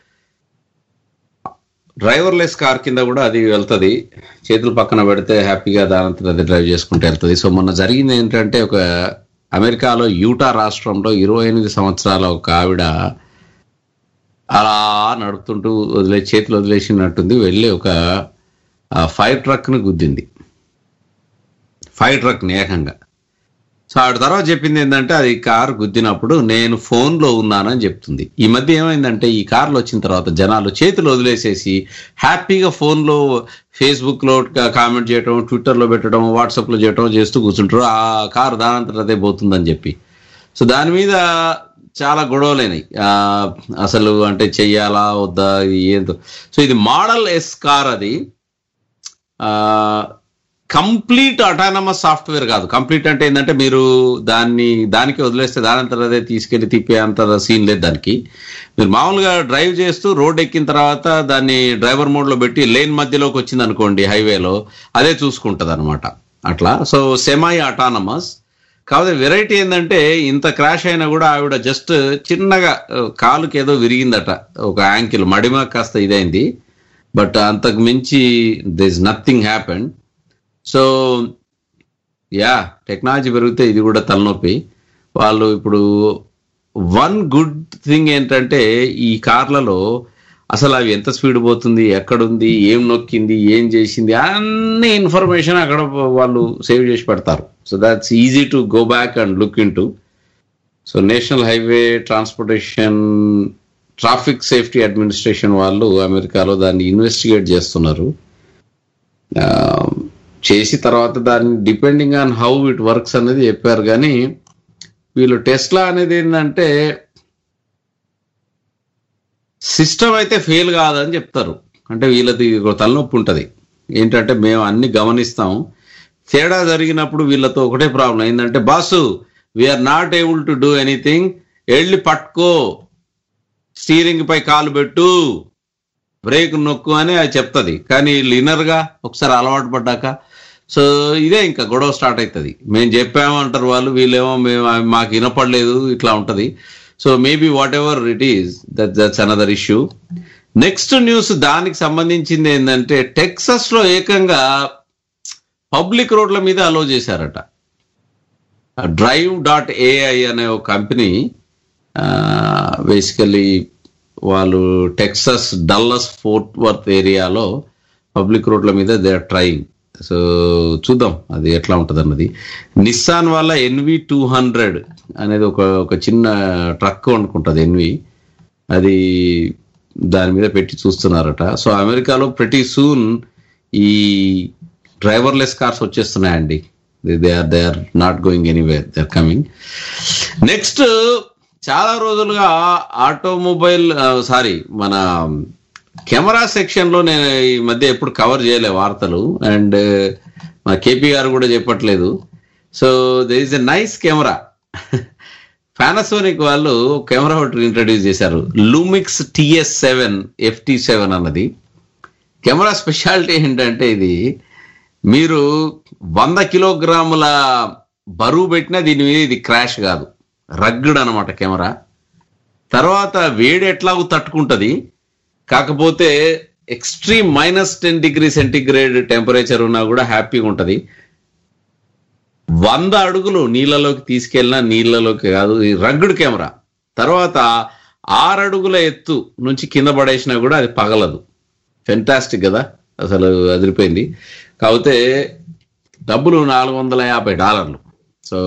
driverless car కింద కూడా అది వెళ్తుంది. చేతులు పక్కన పెడితే హ్యాపీగా దానంతా అది డ్రైవ్ చేసుకుంటూ వెళ్తుంది. సో మొన్న జరిగింది ఏంటంటే, ఒక అమెరికాలో యూటా రాష్ట్రంలో ఇరవై ఎనిమిది సంవత్సరాల ఒక ఆవిడ అలా నడుపుతుంటూ వదిలే చేతులు వదిలేసినట్టుంది వెళ్ళి ఒక ఫైర్ ట్రక్ను గుద్దింది. ఫైర్ ట్రక్ని ఏకంగా. సో ఆవిడ తర్వాత చెప్పింది ఏంటంటే, అది కారు గుద్దినప్పుడు నేను ఫోన్లో ఉన్నానని చెప్తుంది. ఈ మధ్య ఏమైందంటే, ఈ కార్లు వచ్చిన తర్వాత జనాలు చేతులు వదిలేసేసి హ్యాపీగా ఫోన్లో ఫేస్బుక్లో కామెంట్ చేయడం, ట్విట్టర్లో పెట్టడం, వాట్సాప్లో చేయడం చేస్తూ కూర్చుంటారు. ఆ కారు దానంతట అదే పోతుందని చెప్పి. సో దాని మీద చాలా గొడవలేనాయి అసలు. అంటే చెయ్యాలా వద్దా ఏందో. సో ఇది మోడల్ ఎస్ కార్. అది కంప్లీట్ అటానమస్ సాఫ్ట్వేర్ కాదు. కంప్లీట్ అంటే ఏంటంటే, మీరు దాన్ని దానికి వదిలేస్తే దానంతట అదే తీసుకెళ్లి తిప్పే అంత సీన్ లేదు దానికి. మీరు మామూలుగా డ్రైవ్ చేస్తూ రోడ్ ఎక్కిన తర్వాత దాన్ని డ్రైవర్ మోడ్లో పెట్టి లేన్ మధ్యలోకి వచ్చింది అనుకోండి హైవేలో, అదే చూసుకుంటుంది అనమాట అట్లా. So semi autonomous. కాకపోతే వెరైటీ ఏంటంటే, ఇంత క్రాష్ అయినా కూడా ఆవిడ జస్ట్ చిన్నగా కాలుకి ఏదో విరిగిందట, ఒక యాంకిల్ మడిమ కాస్త ఇదైంది. బట్ అంతకు మించి there is nothing happened. So yeah, technology పెరిగితే ఇది కూడా తలనొప్పి. వాళ్ళు ఇప్పుడు వన్ గుడ్ థింగ్ ఏంటంటే, ఈ కార్లలో అసలు అవి ఎంత స్పీడ్ పోతుంది, ఎక్కడుంది, ఏం నొక్కింది, ఏం చేసింది, అన్ని ఇన్ఫర్మేషన్ అక్కడ వాళ్ళు సేవ్ చేసి పెడతారు. So that's easy to go back and look in to. So national highway transportation traffic safety administration వాళ్ళు అమెరికాలో దాన్ని ఇన్వెస్టిగేట్ చేస్తున్నారు. చేసి తర్వాత దాన్ని depending on how it works అనేది చెప్పారు. కానీ వీళ్ళు టెస్లా అనేది ఏంటంటే, సిస్టమ్ అయితే ఫెయిల్ కాదని చెప్తారు. అంటే వీళ్ళది తలనొప్పి ఉంటుంది. ఏంటంటే, మేము అన్ని గమనిస్తాం, తేడా జరిగినప్పుడు వీళ్ళతో ఒకటే ప్రాబ్లం ఏంటంటే, boss we are not able to do anything, వెళ్ళి పట్టుకో, స్టీరింగ్ పై కాలు పెట్టు, బ్రేక్ నొక్కు అని అది చెప్తుంది. కానీ వీళ్ళు ఇనర్గా ఒకసారి అలవాటు పడ్డాక సో ఇదే ఇంకా గొడవ స్టార్ట్ అవుతుంది. మేము చెప్పాము అంటారు వాళ్ళు, వీళ్ళేమో మేము మాకు వినపడలేదు, ఇట్లా ఉంటుంది. So maybe whatever it is, that that's another issue. Next news దానికి సంబంధించింది ఏంటంటే, టెక్సస్ లో ఏకంగా పబ్లిక్ రోడ్ల మీద అలో చేశారట. డ్రైవ్ డాట్ ఏఐ అనే ఒక కంపెనీ, బేసికలీ వాళ్ళు టెక్సస్ డల్లస్ ఫోర్ట్ వర్త్ ఏరియాలో పబ్లిక్ రోడ్ల మీద దే ఆర్ ట్రైయింగ్. సో చూద్దాం అది ఎట్లా ఉంటుంది అన్నది. నిస్సాన్ వాళ్ళ ఎన్వి టూ హండ్రెడ్ అనేది ఒక ఒక చిన్న ట్రక్ అనుకుంటుంది ఎన్వి, అది దాని మీద పెట్టి చూస్తున్నారట. సో అమెరికాలో ప్రతి సూన్ ఈ డ్రైవర్లెస్ కార్స్ వచ్చేస్తున్నాయండి. They are they are not going anywhere, they are coming. Next, చాలా రోజులుగా ఆటోమొబైల్ సారీ మన కెమెరా సెక్షన్ లో నేను ఈ మధ్య ఎప్పుడు కవర్ చేయలే వార్తలు, అండ్ మా కేపీ గారు కూడా చెప్పట్లేదు. So they is a nice camera. Panasonic వాళ్ళు కెమెరా ఒకటి ఇంట్రడ్యూస్ చేశారు, Lumix TS seven FT seven అన్నది. కెమెరా స్పెషాలిటీ ఏంటంటే ఇది మీరు వంద కిలోగ్రాముల బరువు పెట్టినా దీని మీద ఇది క్రాష్ కాదు, రగ్గుడ్ అనమాట కెమెరా. తర్వాత వేడి ఎట్లాగూ తట్టుకుంటుంది, కాకపోతే extreme minus ten degree centigrade temperature ఉన్నా కూడా హ్యాపీగా ఉంటుంది. వంద అడుగులు నీళ్ళలోకి తీసుకెళ్ళినా నీళ్ళలోకి కాదు, రగ్గుడ్ కెమెరా. తర్వాత ఆరు అడుగుల ఎత్తు నుంచి కింద పడేసినా కూడా అది పగలదు. ఫెంటాస్టిక్ కదా, అసలు అదిరిపోయింది. కాకపోతే డబ్బులు నాలుగు వందల యాభై డాలర్లు. సో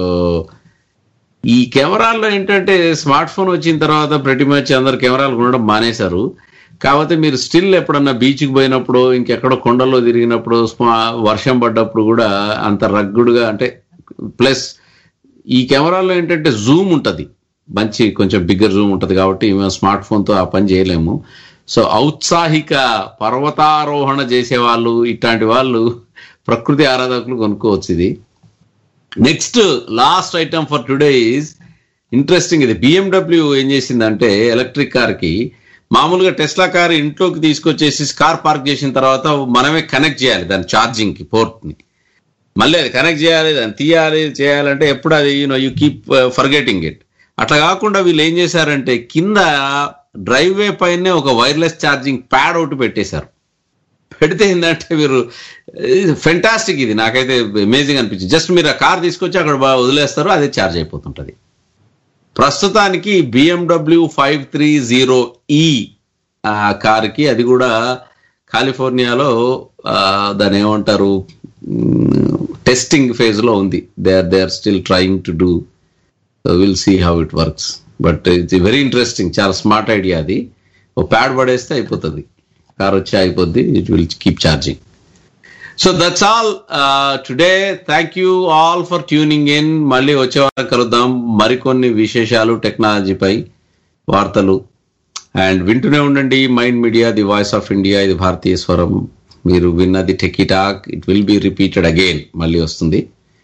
ఈ కెమెరాల్లో ఏంటంటే స్మార్ట్ ఫోన్ వచ్చిన తర్వాత ప్రతి మచ్ అందరు కెమెరాలు కొనడం మానేశారు. కాకపోతే మీరు స్టిల్ ఎప్పుడన్నా బీచ్కి పోయినప్పుడు, ఇంకెక్కడో కొండల్లో తిరిగినప్పుడు, వర్షం పడ్డప్పుడు కూడా అంత రగ్గుడుగా అంటే, ప్లస్ ఈ కెమెరాలో ఏంటంటే జూమ్ ఉంటుంది, మంచి కొంచెం బిగ్గర్ జూమ్ ఉంటుంది. కాబట్టి మేము స్మార్ట్ ఫోన్తో ఆ పని చేయలేము. సో ఔత్సాహిక పర్వతారోహణ చేసే వాళ్ళు, ఇట్లాంటి వాళ్ళు, ప్రకృతి ఆరాధకులు కొనుక్కోవచ్చు ఇది. Next last item for today is interesting. ఇది బిఎండబ్ల్యూ ఏం చేసిందంటే ఎలక్ట్రిక్ కార్కి, మామూలుగా టెస్లా కార్ ఇంట్లోకి తీసుకొచ్చేసి కార్ పార్క్ చేసిన తర్వాత మనమే కనెక్ట్ చేయాలి దాని ఛార్జింగ్కి పోర్ట్ని. మళ్ళీ అది కనెక్ట్ చేయాలి, దాన్ని తీయాలి, చేయాలంటే ఎప్పుడు అది you know you keep forgetting it. అట్లా కాకుండా వీళ్ళు ఏం చేశారంటే కింద డ్రైవే పైనే ఒక వైర్లెస్ ఛార్జింగ్ ప్యాడ్ ఒకటి పెట్టేశారు. పెడితే ఏంటంటే మీరు ఫెంటాస్టిక్, ఇది నాకైతే అమేజింగ్ అనిపించింది. జస్ట్ మీరు ఆ కార్ తీసుకొచ్చి అక్కడ బాగా వదిలేస్తారు, అదే ఛార్జ్ అయిపోతుంటుంది. ప్రస్తుతానికి బిఎండబ్ల్యూ ఫైవ్ త్రీ జీరో ఈ కార్కి, అది కూడా కాలిఫోర్నియాలో దాని ఏమంటారు టెస్టింగ్ ఫేజ్ లో ఉంది. They are they are still trying to do, will see how it works. But it's very interesting, చాలా స్మార్ట్ ఐడియా అది. ఓ ప్యాడ్ పడేస్తే అయిపోతుంది, కార్ వచ్చి అయిపోద్ది, it will keep charging. So that's all today. Thank you all for tuning in. మళ్ళీ వచ్చే వారం కలుద్దాం మరికొన్ని విశేషాలు, టెక్నాలజీపై వార్తలు. అండ్ వింటూనే ఉండండి mind media, the voice of India. ఇది భారతీయ స్వరం. మీరు విన్నది Techie Talk, it will be repeated again, మళ్ళీ వస్తుంది.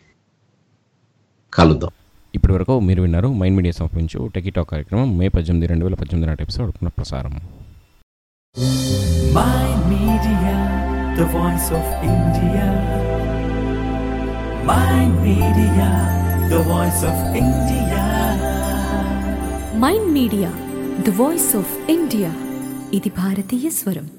కలుద్దాం. ఇప్పటి వరకు మీరు విన్నారు మైండ్ మీడియా సమర్పించు టెకీ టాక్ కార్యక్రమం మే పద్దెనిమిది రెండు వేల పద్దెనిమిది నాటి ఎపిసోడ్ పునఃప్రసారం. Mind Media, the voice of India. Mind Media, the voice of India. Mind media the voice of India. ఇది భారతీయ స్వరం.